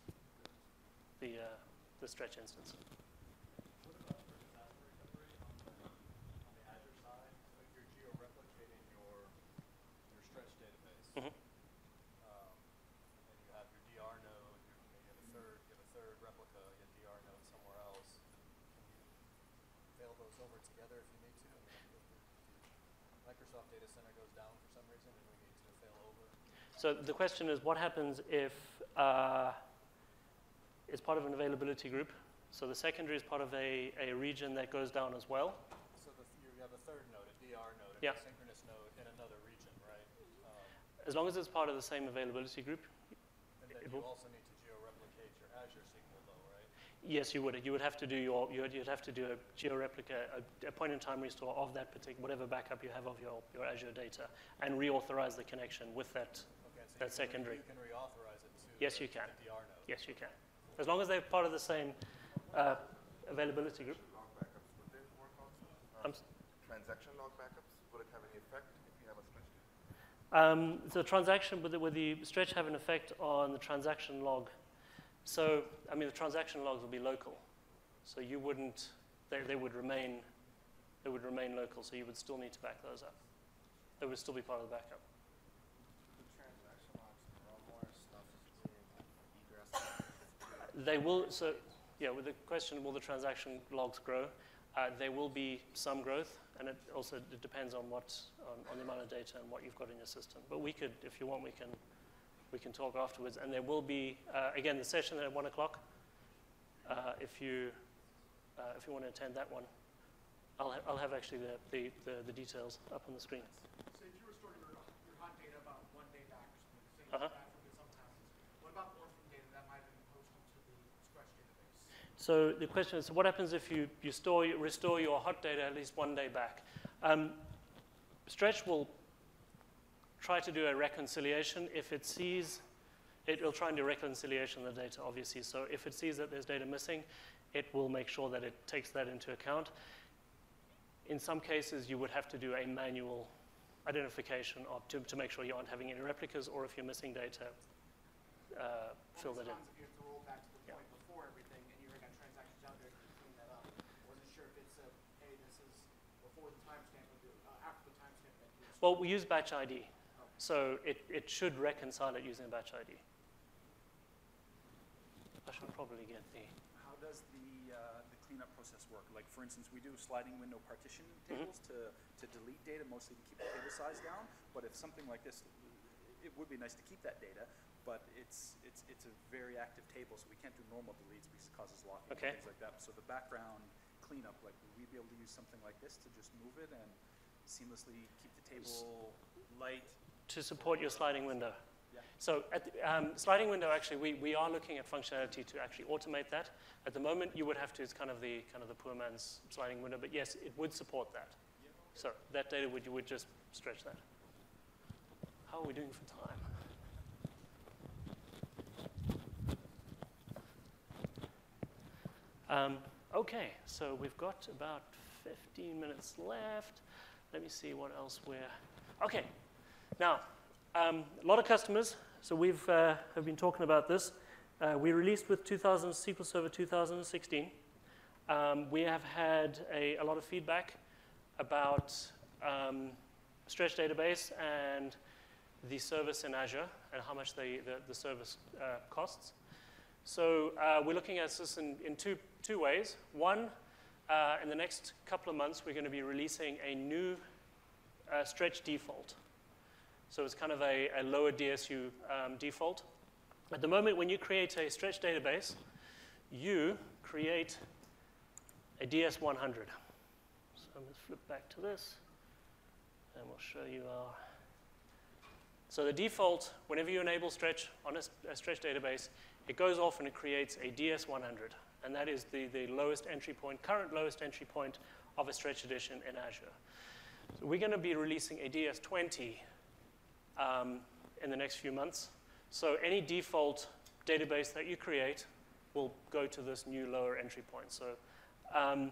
the uh, the stretch instance. What about for disaster recovery on the, on the Azure side? So if you're geo-replicating your, your stretch database, Mhm. um, and you have your D R node, you maybe have a third, you have a third replica, you have D R node somewhere else, can you fail those over together if you need to? I mean, if the Microsoft data center goes down for some reason and we need to fail over. So the question is, what happens if uh, it's part of an availability group? So the secondary is part of a, a region that goes down as well. So the, you have a third node, a D R node, Yeah. and a synchronous node in another region, right? Um, As long as it's part of the same availability group, and then It you will- also need to geo-replicate your Azure S Q L though, right? yes, you would. You would have to do your, you would, you'd have to do a geo-replica, a, a point-in-time restore of that particular, whatever backup you have of your, your Azure data, and reauthorize the connection with that. Okay, so That's you can, secondary. You can reauthorize it to Yes, the, you can. to the D R node. Yes, you can. As long as they're part of the same uh, availability group. Log backups, would they work also? I'm s- Transaction log backups, would it have any effect if you have a stretch data? Um, the transaction, would the, would the stretch have an effect on the transaction log? So, I mean, the transaction logs will be local. So you wouldn't, they, they would remain, they would remain local, so you would still need to back those up. They would still be part of the backup. The transaction logs grow more stuff is egress. They will, so, yeah, with the question, will the transaction logs grow? Uh, there will be some growth, and it also it depends on what, on, on the amount of data and what you've got in your system. But we could, if you want, we can, we can talk afterwards. And there will be, uh, again, the session at one o'clock. Uh, if you, uh, if you want to attend that one, I'll, ha- I'll have actually the, the, the, the details up on the screen. Say if you restore your, your hot data about one day back or something, say Uh-huh. uh-huh. back from something happens, what about the orphan data that might have been posted to the Scratch database? So the question is, what happens if you, you store, restore your hot data at least one day back? Um, Stretch will try to do a reconciliation. If it sees, it will try and do reconciliation of the data, obviously. So if it sees that there's data missing, it will make sure that it takes that into account. In some cases, you would have to do a manual identification of, to, to make sure you aren't having any replicas, or if you're missing data, uh, fill that in. Sometimes if you have to roll back to the Yeah. point before everything and you already got transactions out there, you can clean that up. Wasn't sure if it's a, hey, this is before the timestamp of the, uh, after the timestamp that you. Well, we use batch I D. So it, it should reconcile it using a batch I D. I should probably get the, How does the, uh, the cleanup process work? Like, for instance, we do sliding window partition Mhm. tables to, to delete data, mostly to keep the table size down. But if something like this, it would be nice to keep that data, but it's, it's, it's a very active table, so we can't do normal deletes because it causes locking Okay. and things like that. So the background cleanup, like, would we be able to use something like this to just move it and seamlessly keep the table light? to support your sliding window. Yeah. So at the, um, sliding window, actually, we, we are looking at functionality to actually automate that. At the moment, you would have to, it's kind of the, kind of the poor man's sliding window, but yes, it would support that. So that data, would you would just stretch that. How are we doing for time? Um, okay, so we've got about fifteen minutes left. Let me see what else we're, okay. Now, um, a lot of customers, so we've uh, have been talking about this. Uh, we released with two thousand S Q L Server two thousand sixteen. Um, we have had a, a lot of feedback about um, Stretch Database and the service in Azure and how much the, the, the service uh, costs. So uh, we're looking at this in, in two, two ways. One, uh, in the next couple of months, we're going to be releasing a new uh, stretch default. So it's kind of a, a lower D S U um, default. At the moment, when you create a stretch database, you create a D S one hundred. So let's flip back to this, and we'll show you our. So the default, whenever you enable stretch on a, a stretch database, it goes off and it creates a D S one hundred. And that is the, the lowest entry point, current lowest entry point of a stretch edition in Azure. So we're going to be releasing a D S twenty um, in the next few months. So any default database that you create will go to this new lower entry point. So um,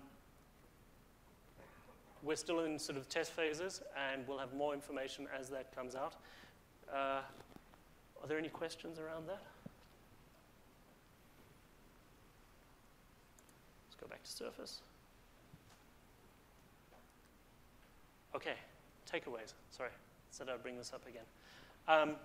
we're still in sort of test phases, and we'll have more information as that comes out. Uh, are there any questions around that? Let's go back to Surface. Okay, takeaways. Sorry, said I'd bring this up again. Um,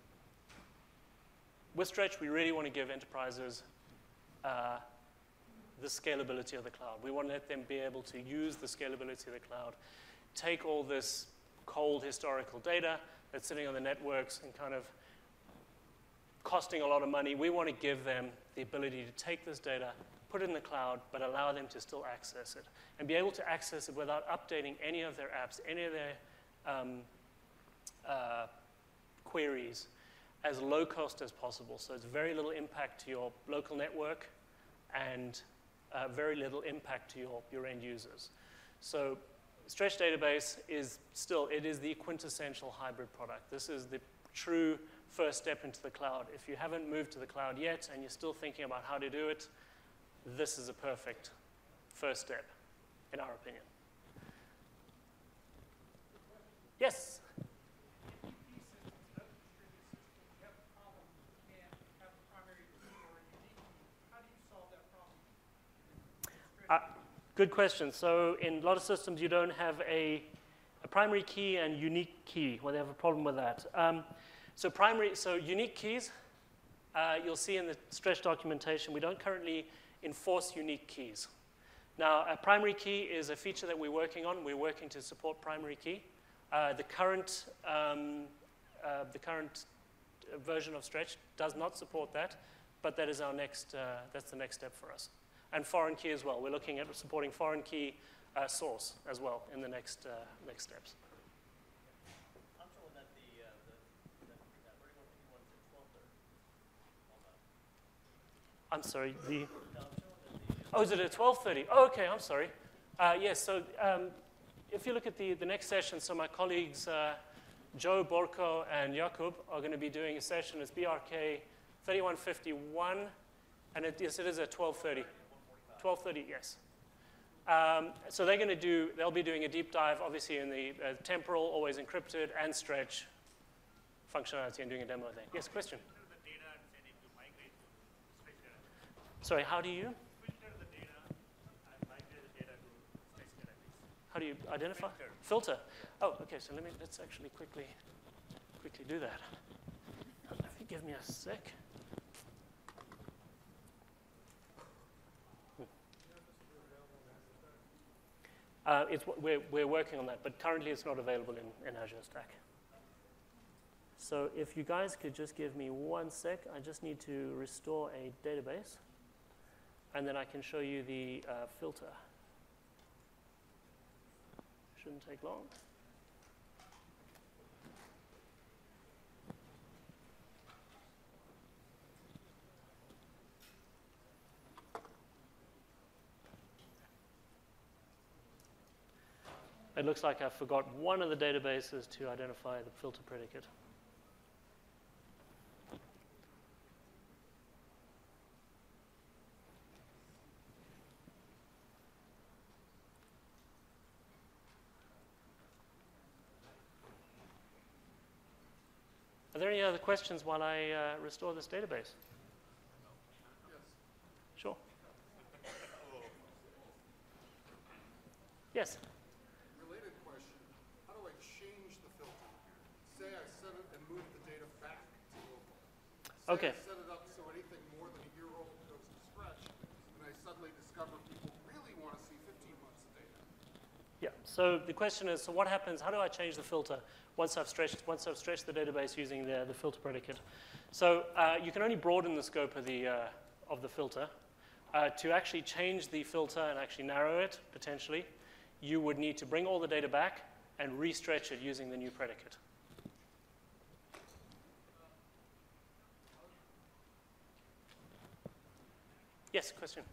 with Stretch, we really want to give enterprises uh, the scalability of the cloud. We want to let them be able to use the scalability of the cloud, take all this cold historical data that's sitting on the networks and kind of costing a lot of money. We want to give them the ability to take this data, put it in the cloud, but allow them to still access it, and be able to access it without updating any of their apps, any of their um, uh, queries, as low cost as possible. So it's very little impact to your local network and uh, very little impact to your, your end users. So Stretch Database is still, it is the quintessential hybrid product. This is the true first step into the cloud. If you haven't moved to the cloud yet and you're still thinking about how to do it, this is a perfect first step, in our opinion. Yes? Uh, good question. So in a lot of systems, you don't have a, a primary key and unique key. Well, they have a problem with that. Um, so primary, so unique keys, uh, you'll see in the Stretch documentation, we don't currently enforce unique keys. Now, a primary key is a feature that we're working on. We're working to support primary key. Uh, the current, um, uh, the current version of Stretch does not support that, but that is our next. Uh, that's the next step for us. And foreign key as well. We're looking at supporting foreign key uh, source as well in the next uh, next steps. I'm showing that the, uh, the, the that vertical P one is at twelve thirty. I'm sorry. The oh, is it at twelve thirty? Oh, okay. I'm sorry. Uh, yes. So um, if you look at the the next session, so my colleagues uh, Joe, Borko, and Jakub are going to be doing a session. It's B R K thirty-one fifty-one, and it, yes, it is at twelve thirty. twelve thirty, yes. Um, so they're going to do, they'll be doing a deep dive, obviously, in the uh, temporal, always encrypted, and Stretch functionality, and doing a demo there. Yes, question? Filter the data and send it to migrate to Stretch database. Sorry, how do you? Filter the data and migrate the data to Stretch database. How do you identify? Filter. Filter. Oh, okay. So let me let's actually quickly quickly do that. If you give me a sec. Uh, it's we're we're working on that, but currently it's not available in, in Azure Stack. So if you guys could just give me one sec, I just need to restore a database, and then I can show you the uh, filter. Shouldn't take long. It looks like I forgot one of the databases to identify the filter predicate. Are there any other questions while I uh, restore this database? Sure. Yes. Related question, how do I change the filter? Say I set it and move the data back to local. Say Okay. I set it up so anything more than a year old suddenly discover people really want to see fifteen months of data. Yeah, so the question is, so what happens, how do I change the filter once I've stretched, once I've stretched the database using the, the filter predicate? So uh, you can only broaden the scope of the, uh, of the filter. Uh, to actually change the filter and actually narrow it, potentially, you would need to bring all the data back and re-stretch it using the new predicate. Yes, question?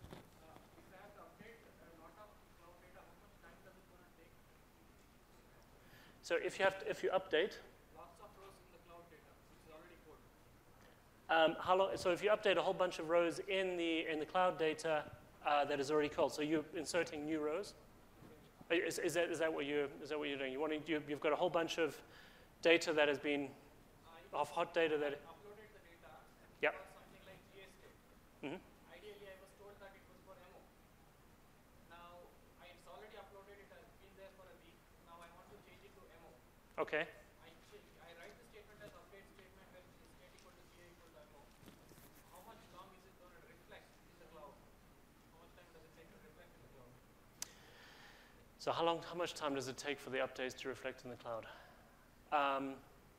So if you have to, if you update, Lots of rows in the cloud data, which is already coded. um, how long? So if you update a whole bunch of rows in the in the cloud data uh, that is already called, so you're inserting new rows. Is, is that is that what you is that what you're doing? You want to, you, you've got a whole bunch of data that has been Uh, of hot data that. uploaded the data. Yep. For something like G S T. Mm-hmm. Ideally, I was told that it was for M O. Now, I, it's already uploaded. It has been there for a week. Now, I want to change it to M O. Okay. I, ch- I write the statement as update statement when state equal to G equal to M O. How much long is it going to reflect in the cloud? How much time does it take to reflect in the cloud? So how long? How much time does it take for the updates to reflect in the cloud? Um,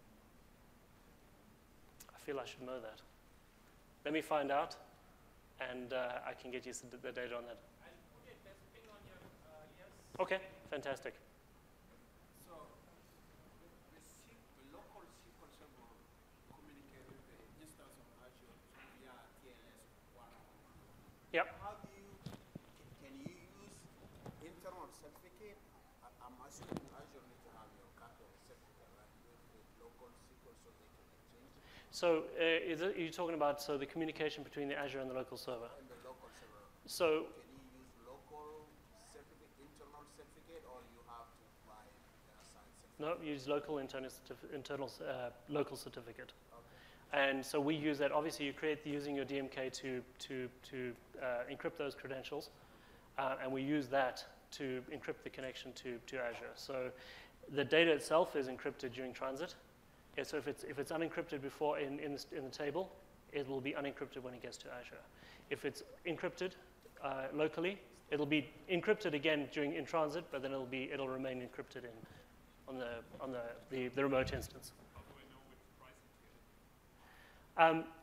I feel I should know that. Let me find out, and uh, I can get you the, the data on that. I'll put a testing on your uh, yes. Okay, fantastic. So with, with C, the local S Q L Server communicate with the instance of Azure via T L S one-on-one. Yep. How do you, can you use internal certificate? I- I'm assuming Azure needs to have your Kafka certificate, right? With the local S Q L so they can exchange it So uh, is it, are you talking about so the communication between the Azure and the local server? in the local server. So Can you use local certificate, internal certificate, or you have to buy an assigned certificate? no, use local internal certif- internal uh, local certificate. Okay. And so we use that. Obviously, you create the, using your D M K to to to uh, encrypt those credentials, uh, and we use that to encrypt the connection to to Azure. So the data itself is encrypted during transit. Yeah, so if it's if it's unencrypted before in in the, in the table, it will be unencrypted when it gets to Azure. If it's encrypted uh, locally, it'll be encrypted again during in transit, but then it'll be it'll remain encrypted in on the on the the, the remote instance. How do I know which pricing to get? Um,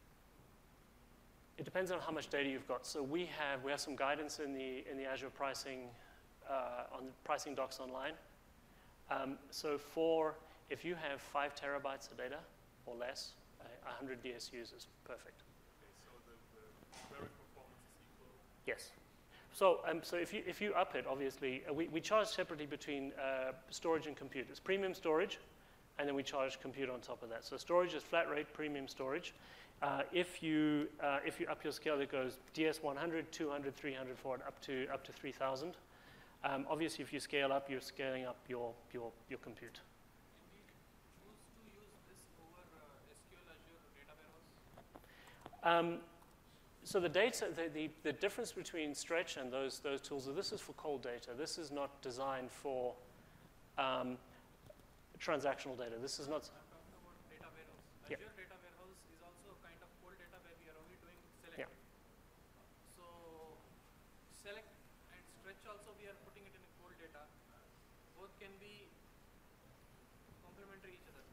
it depends on how much data you've got. So we have we have some guidance in the in the Azure pricing uh, on the pricing docs online. Um, so for if you have five terabytes of data or less, uh, one hundred D S Us is perfect. Okay, so the, the query performance is equal. Yes. So, um, so if you if you up it, obviously, uh, we, we charge separately between uh, storage and compute. It's premium storage, and then we charge compute on top of that. So storage is flat rate premium storage. Uh, if you uh, if you up your scale, it goes D S one hundred, two hundred, three hundred, four hundred, up to up to three thousand. Um, obviously, if you scale up, you're scaling up your your your compute. Choose to use this over uh, S Q L Azure data warehouse? Um, so the data, the, the, the difference between Stretch and those those tools, so this is for cold data. This is not designed for um, transactional data. This is not. I'm talking about data warehouse. Yep. Azure data warehouse is also a kind of cold data where we are only doing select. Yeah. So select and stretch also we are putting it in a cold data. Both can be complementary each other.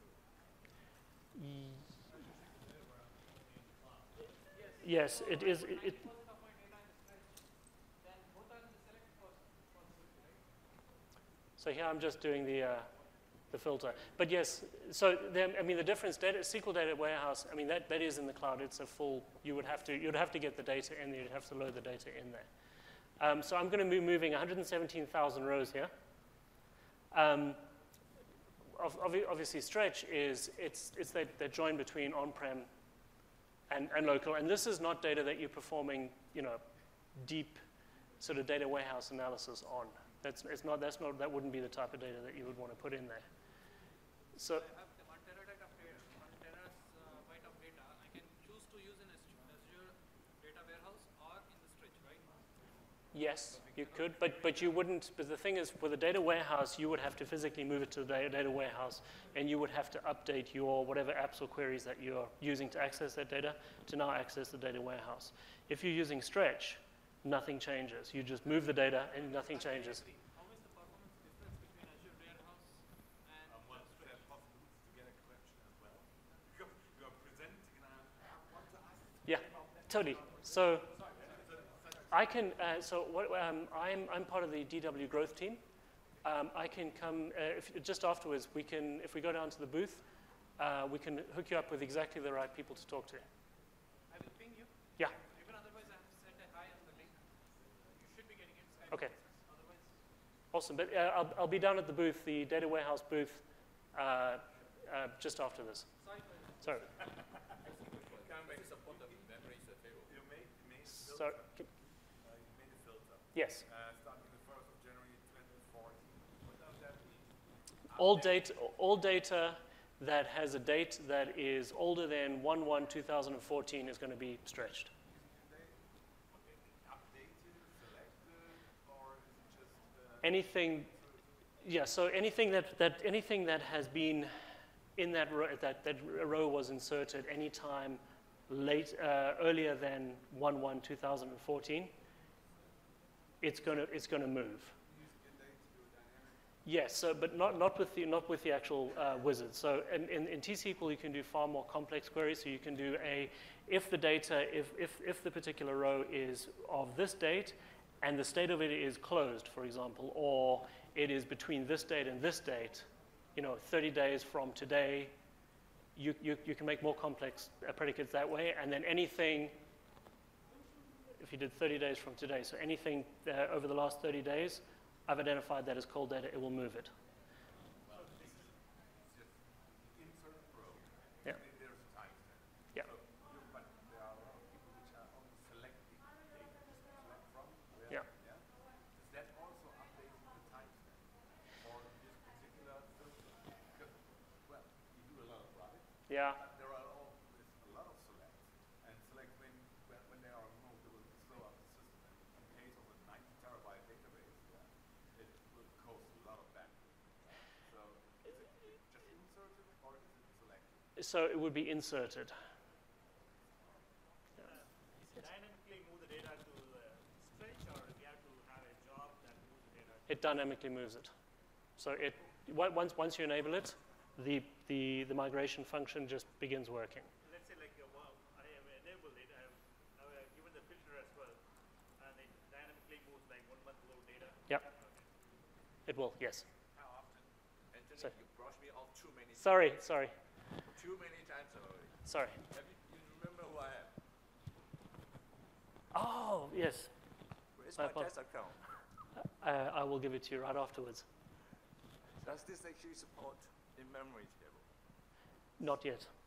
Yes, it is. It, it, ninety percent of my data in stretch, then both are in the select possibility, right? so here I'm just doing the uh, the filter. But yes, so then, I mean the difference data S Q L data warehouse. I mean that, that is in the cloud. It's a full. You would have to you'd have to get the data in there. You'd have to load the data in there. Um, so I'm going to be moving one hundred seventeen thousand rows here. Um, ob- obvi- obviously, Stretch is it's it's that, that join between on-prem and, and local. And this is not data that you're performing, you know, deep sort of data warehouse analysis on. That's it's not that's not that wouldn't be the type of data that you would want to put in there. So I have the one terabyte of data, one terabyte of data. I can choose to use in Azure data warehouse or in the stretch, right? yes, you could, but but you wouldn't. But the thing is, with a data warehouse, you would have to physically move it to the data, data warehouse, and you would have to update your whatever apps or queries that you're using to access that data to now access the data warehouse. If you're using Stretch, nothing changes. You just move the data and nothing changes. How is the performance difference between Azure Warehouse and Um, what's that possible to get a question as well? Because you are presenting and I want to ask Yeah, totally. So I can, uh, so what, um, I'm, I'm part of the D W growth team. Um, I can come, uh, if, just afterwards, we can, if we go down to the booth, uh, we can hook you up with exactly the right people to talk to. I will ping you. Yeah, Even otherwise, I have sent a hi on the link. You should be getting it. Skype Okay. access. Otherwise, awesome. But uh, I'll, I'll be down at the booth, the data warehouse booth, uh, uh, just after this. sorry for that. Sorry. you made, you made a filter. So, Uh, you made a filter. yes. Uh, starting the first of January twenty fourteen. What does that mean? All data, all data that has a date that is older than one one two thousand fourteen is going to be stretched. Updated, selected, or is it just uh, Anything, yeah. So anything that, that anything that has been in that row, that that row was inserted anytime late uh, earlier than one one two thousand fourteen, it's going to it's going to move. Yes, so, but not, not with the not with the actual uh, wizard. So in, in, in T S Q L you can do far more complex queries. So you can do a if the data if if if the particular row is of this date and the state of it is closed, for example, or it is between this date and this date, you know, thirty days from today, you you, you can make more complex uh, predicates that way. And then anything, if you did thirty days from today, so anything uh, over the last thirty days. I've identified that as cold data, it will move it. insert row? Yeah. And then there's a timestamp. Yeah. So, you, but there are a lot of people which are only selecting data to select from. Where, Yeah. yeah. Is that also updating the timestamp for this particular filter? Because, well, you do a lot of right? Yeah, But there are always a lot of selects, and select when, when, when they are removed, it will slow up the system. And in case of a ninety terabyte database, yeah, it will cost a lot of bandwidth. So is it just inserted or is it selected? so it would be inserted. Dynamically move the data to uh, stretch, or we have to have a job that moves the data. It dynamically moves it. So it on- once once you enable it, the the the migration function just begins working. Let's say like uh, wow, I have enabled it. I have now I have given the filter as well, and it dynamically moves like one month old data. Yep. It will. Yes. How often? Anthony, Sorry. you brushed me off too many Sorry. Sorry. too many times already. Sorry. Have you, you remember who I am? Oh yes. Where's My my apo- test account? Uh, I will give it to you right afterwards. Does this actually support in-memory table? Not yet.